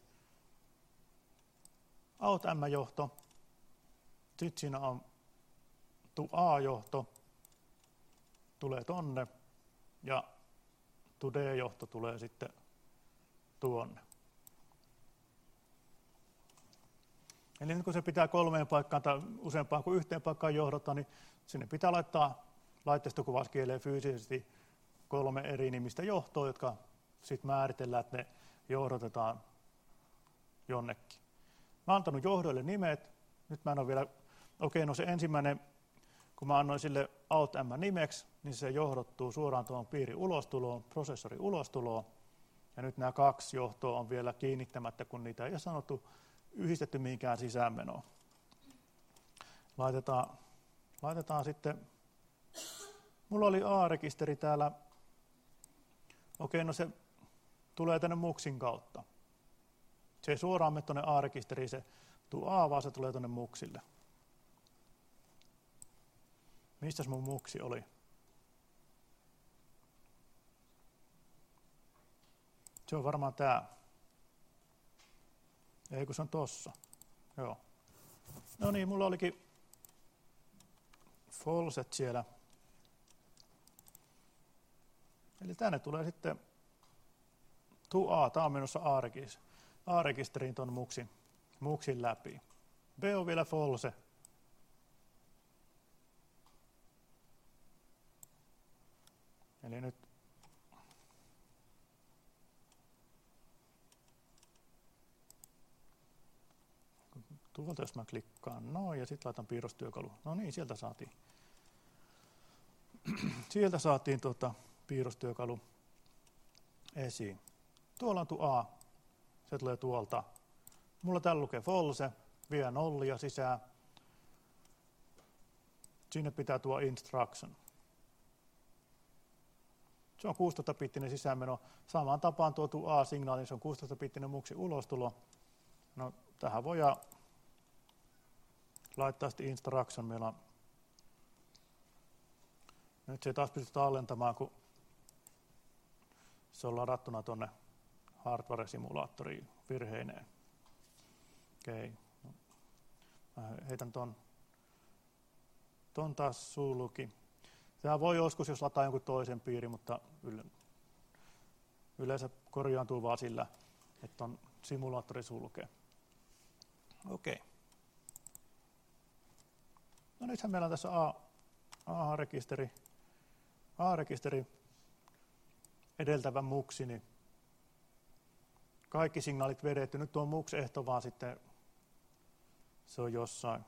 Out M-johto. Sitten siinä on A-johto. Tulee tonne. Ja D-johto tulee sitten tuonne. Eli nyt kun se pitää 3 paikkaan tai useampaan kuin 1 paikkaan johdottaa, niin sinne pitää laittaa laitteistokuvaskieleen fyysisesti 3 eri nimistä johtoa, jotka sitten määritellään, että ne johdotetaan jonnekin. Mä oon antanut johdoille nimet. Nyt mä en ole vielä, no se ensimmäinen, kun mä annoin sille Out M nimeksi, niin se johdottuu suoraan tuon piirin ulostuloon, prosessorin ulostuloon. Ja nyt nämä 2 johtoa on vielä kiinnittämättä, kun niitä ei ole sanottu yhdistetty mihinkään sisäänmenoon. Laitetaan sitten, mulla oli A-rekisteri täällä, no se tulee tänne muksin kautta. Se ei suoraan mene tuonne A-rekisteriin, se A, vaan se tulee tuonne muksille. Mistäs mun muksi oli? Se on varmaan tää. Ei kun se on tossa. Joo. No niin, mulla olikin falset siellä. Eli tänne tulee sitten A, tää on menossa A-rekisteriin ton muksin läpi. B on vielä false. Eli nyt tuolta jos mä klikkaan noin ja sitten laitan piirrostyökalu. No niin, sieltä saatiin. Sieltä saatiin piirrostyökalu esiin. Tuolla on tuo A. Se tulee tuolta. Mulla täällä lukee false, vie nollia sisään. Sinne pitää tuo instruction. Se on 16-bittinen sisäänmeno. Samaan tapaan tuotu A-signaali, se on 16-bittinen muksi ulostulo. No, tähän voidaan laittaa sitten instruction. Meillä on nyt se taas pystyy tallentamaan, kun se on ladattuna tuonne hardware-simulaattoriin virheineen. Okei. Mä heitän ton taas sulki. Tämä voi joskus, jos lataa jonkun toisen piirin, mutta yleensä korjaantuu vaan sillä, että on simulaattori sulkee. Okei. No nythän meillä on tässä A-rekisteri edeltävä muksi, niin kaikki signaalit vedetty. Nyt tuo muks-ehto vaan sitten, se on jossain.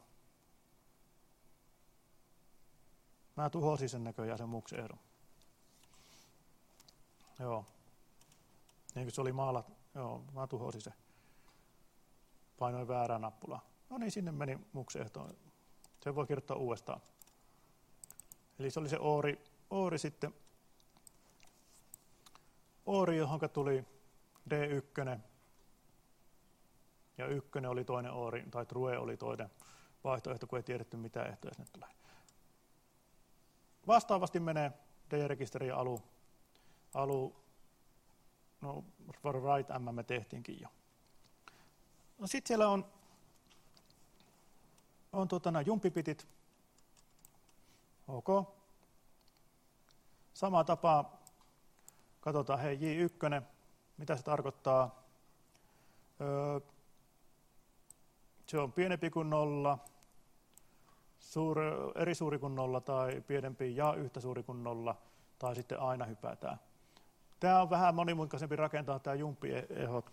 Mä tuhosin sen näköjään sen muks-ehdon. Joo. Niin kuin se oli maalat, joo, mä tuhosin se. Painoin väärää nappulaa. No niin, sinne meni muks-ehtoon. Se voi kirjoittaa uudestaan. Eli se oli se OORi sitten. OORi, johon tuli D1. Ja 1 oli toinen OORi, tai true oli toinen vaihtoehto, kun ei tiedetty mitä ehtoja sinne tulee. Vastaavasti menee D-rekisteri ja no for write M me tehtiinkin jo. No sitten siellä on nämä jumpipitit. Ok. Sama tapaa katsotaan, hei J1, mitä se tarkoittaa. Se on pienempi kuin 0, eri suuri kuin 0 tai pienempi ja yhtä suuri kuin 0, tai sitten aina hypätään. Tämä on vähän monimutkaisempi rakentaa tämä jumppiehdot.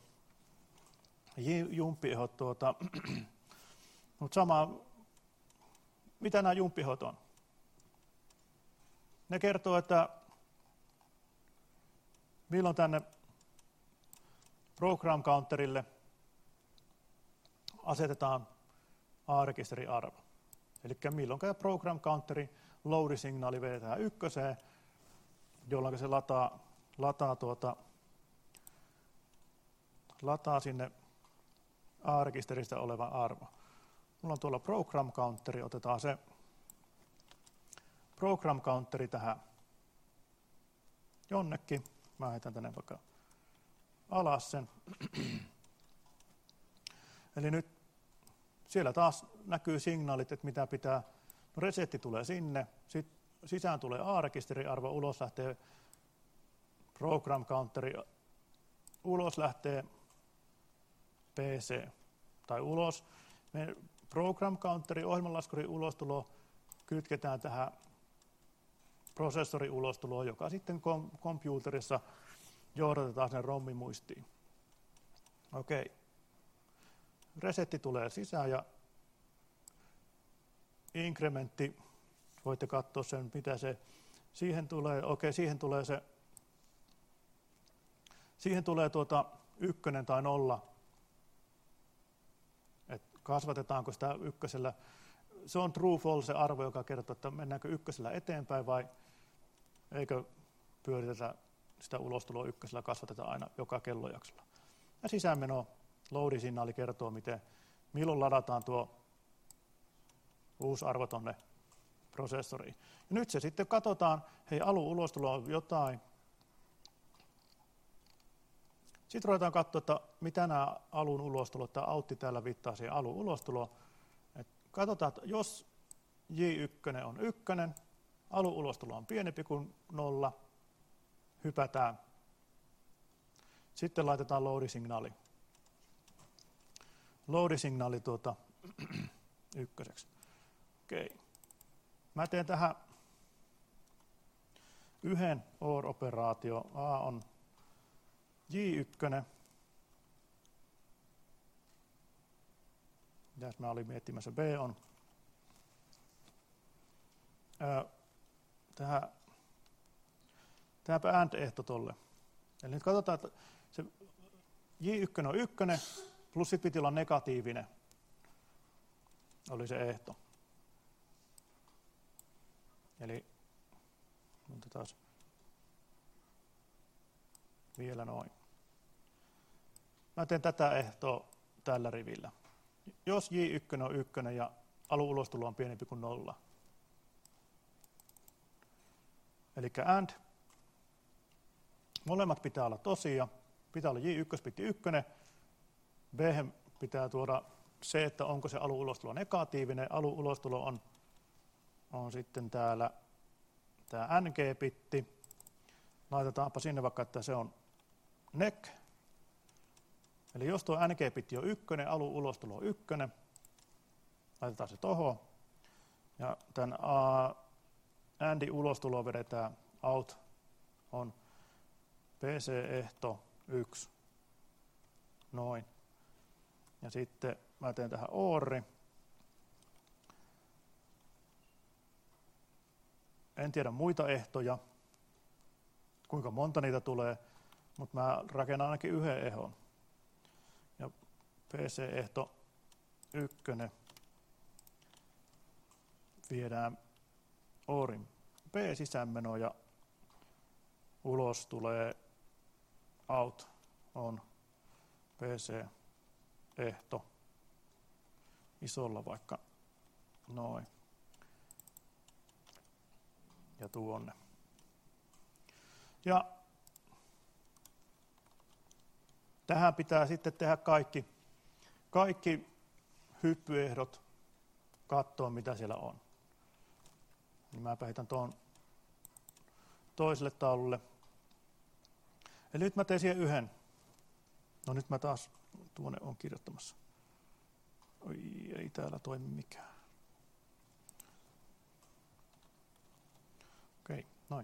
Mutta sama, mitä nämä jumppiehdot on? Ne kertoo, että milloin tänne program counterille asetetaan A-rekisteriarvo. Eli milloin program counteri load-signaali vedetään 1, jolloin se lataa sinne A-rekisteristä olevan arvo. Mulla on tuolla program counteri, otetaan se program counteri tähän jonnekin. Mä heitän tänne vaikka alas sen. Eli nyt siellä taas näkyy signaalit, että mitä pitää. No resetti tulee sinne, sitten sisään tulee A-rekisteriarvo, ulos lähtee program counteri, ulos lähtee PC tai ulos. Me program counteri, ohjelmanlaskurin ulostulo kytketään tähän prosessorin ulostuloon, joka sitten computerissa johdatetaan sen rommin muistiin. Okei. Resetti tulee sisään ja inkrementti, voitte katsoa sen, mitä se, siihen tulee 1 tai 0, että kasvatetaanko sitä 1. Se on true false arvo, joka kertoo, että mennäänkö 1 eteenpäin vai eikö pyöritetä sitä ulostuloa 1, kasvatetaan aina joka kellojaksolla. Ja sisäänmeno load-signaali kertoo, milloin ladataan tuo uusi arvo tuonne prosessoriin. Ja nyt se sitten katsotaan, hei alun-ulostulo on jotain. Sitten ruvetaan katsoa, että mitä nämä alun ulostulot, tämä autti täällä viittaa siihen alun ulostuloon. Katsotaan, että jos J1 on 1, alun ulostulo on pienempi kuin 0, hypätään. Sitten laitetaan load-signaali. Load-signaali 1. Okei. Mä teen tähän yhden OR-operaatio. A on J1. Mitäs mä olin miettimässä? B on. Tähänpä AND-ehto tolle. Eli nyt katsotaan, että se J1 on 1, plus sitten piti olla negatiivinen. Oli se ehto. Eli otetaan vielä noin. Mä teen tätä ehtoa tällä rivillä. Jos J1 on 1 ja alun ulostulo on pienempi kuin 0. Eli AND. Molemmat pitää olla tosia. Pitää olla J1 bitti 1. B pitää tuoda se, että onko se alun ulostulo negatiivinen. Alun ulostulo on sitten täällä tämä NG-bitti. Laitetaanpa sinne vaikka, että se on NEC. Eli jos tuo NG-bitti on 1, alun ulostulo on 1, laitetaan se tohon. Ja tämän ANDin ulostulo vedetään out on PC-ehto 1. Noin. Ja sitten mä teen tähän OR. En tiedä muita ehtoja, kuinka monta niitä tulee, mutta mä rakennan ainakin yhden ehon. Ja PC-ehto 1 viedään ORin B-sisäänmeno ja ulos tulee out on PC-ehto isolla vaikka noin ja tuonne. Ja tähän pitää sitten tehdä kaikki hyppyehdot, katsoa mitä siellä on. Niin mä heitän tuon toiselle taululle. Eli nyt mä teen siihen yhden. No nyt mä taas tuonne on kirjoittamassa. Oi, ei täällä toimi mikään. Okei, noin.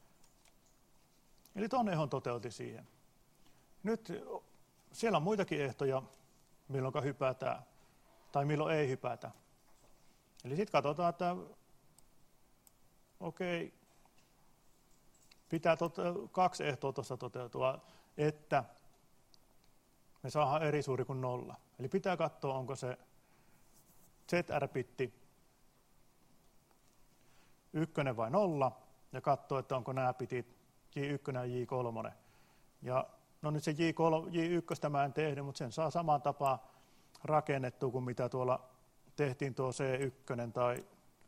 Eli tuon ehon toteutin siihen. Nyt siellä on muitakin ehtoja, milloin hypätään tai milloin ei hypätä. Eli sitten katsotaan, että okei, pitää kaksi ehtoa tuossa toteutua, että me saadaan eri suuri kuin 0. Eli pitää katsoa, onko se ZR-bitti 1 vai 0, ja katsoa, että onko nämä bitit J1 ja J3. Ja no nyt se J1 mä en tehnyt, mutta sen saa samaan tapaan rakennettua kuin mitä tuolla tehtiin tuo C1 tai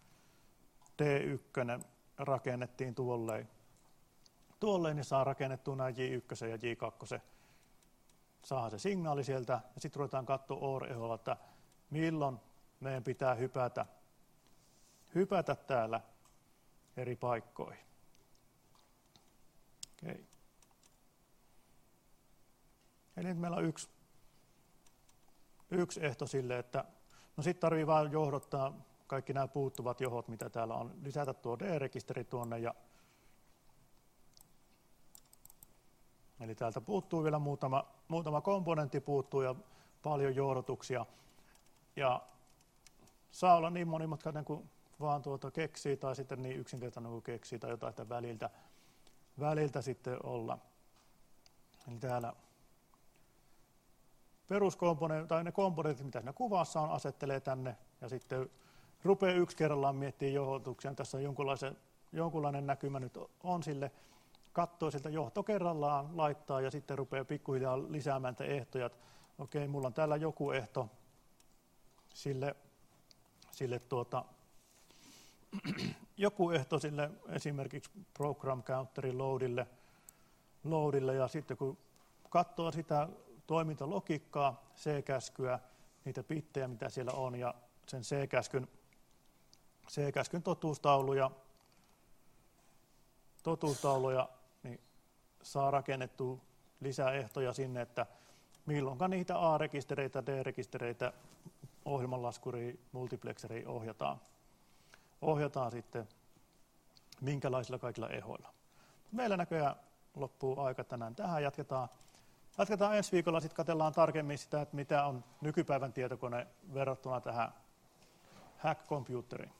D1 rakennettiin tuolleen. Tuolleen niin saa rakennettua nämä J1 ja J2. Saadaan se signaali sieltä ja sitten ruvetaan katsoa OR-eholla, että milloin meidän pitää hypätä täällä eri paikkoihin. Okei. Eli nyt meillä on yksi ehto sille, että no sitten tarvii vain johdottaa kaikki nämä puuttuvat johot, mitä täällä on. Lisätä tuo D-rekisteri tuonne. Eli täältä puuttuu vielä muutama komponentti puuttuu ja paljon johdotuksia. Ja saa olla niin monimutkainen kuin vaan keksii tai sitten niin yksinkertainen kuin keksii tai jotain väliltä sitten olla. Eli täällä peruskomponentit tai ne komponentit, mitä siinä kuvassa on, asettelee tänne ja sitten rupeaa yksi kerrallaan miettimään johdotuksia. Tässä on jonkunlainen näkymä nyt on sille. Katsoo sieltä johto kerrallaan, laittaa ja sitten rupeaa pikkuhiljaa lisäämään ehtoja. Okei, mulla on täällä joku ehto sille joku ehto sille esimerkiksi program counterin loadille ja sitten kun katsoo sitä toimintalogiikkaa, C-käskyä, niitä bittejä mitä siellä on ja sen C-käskyn totuustauluja, niin saa rakennettua lisää ehtoja sinne, että milloinka niitä A-rekistereitä, D-rekistereitä, ohjelmanlaskuriin, multiplexeriin ohjataan sitten minkälaisilla kaikilla ehoilla. Meillä näköjään loppuu aika tänään tähän. Jatketaan ensi viikolla, sitten katsellaan tarkemmin sitä, että mitä on nykypäivän tietokone verrattuna tähän hack-computeriin.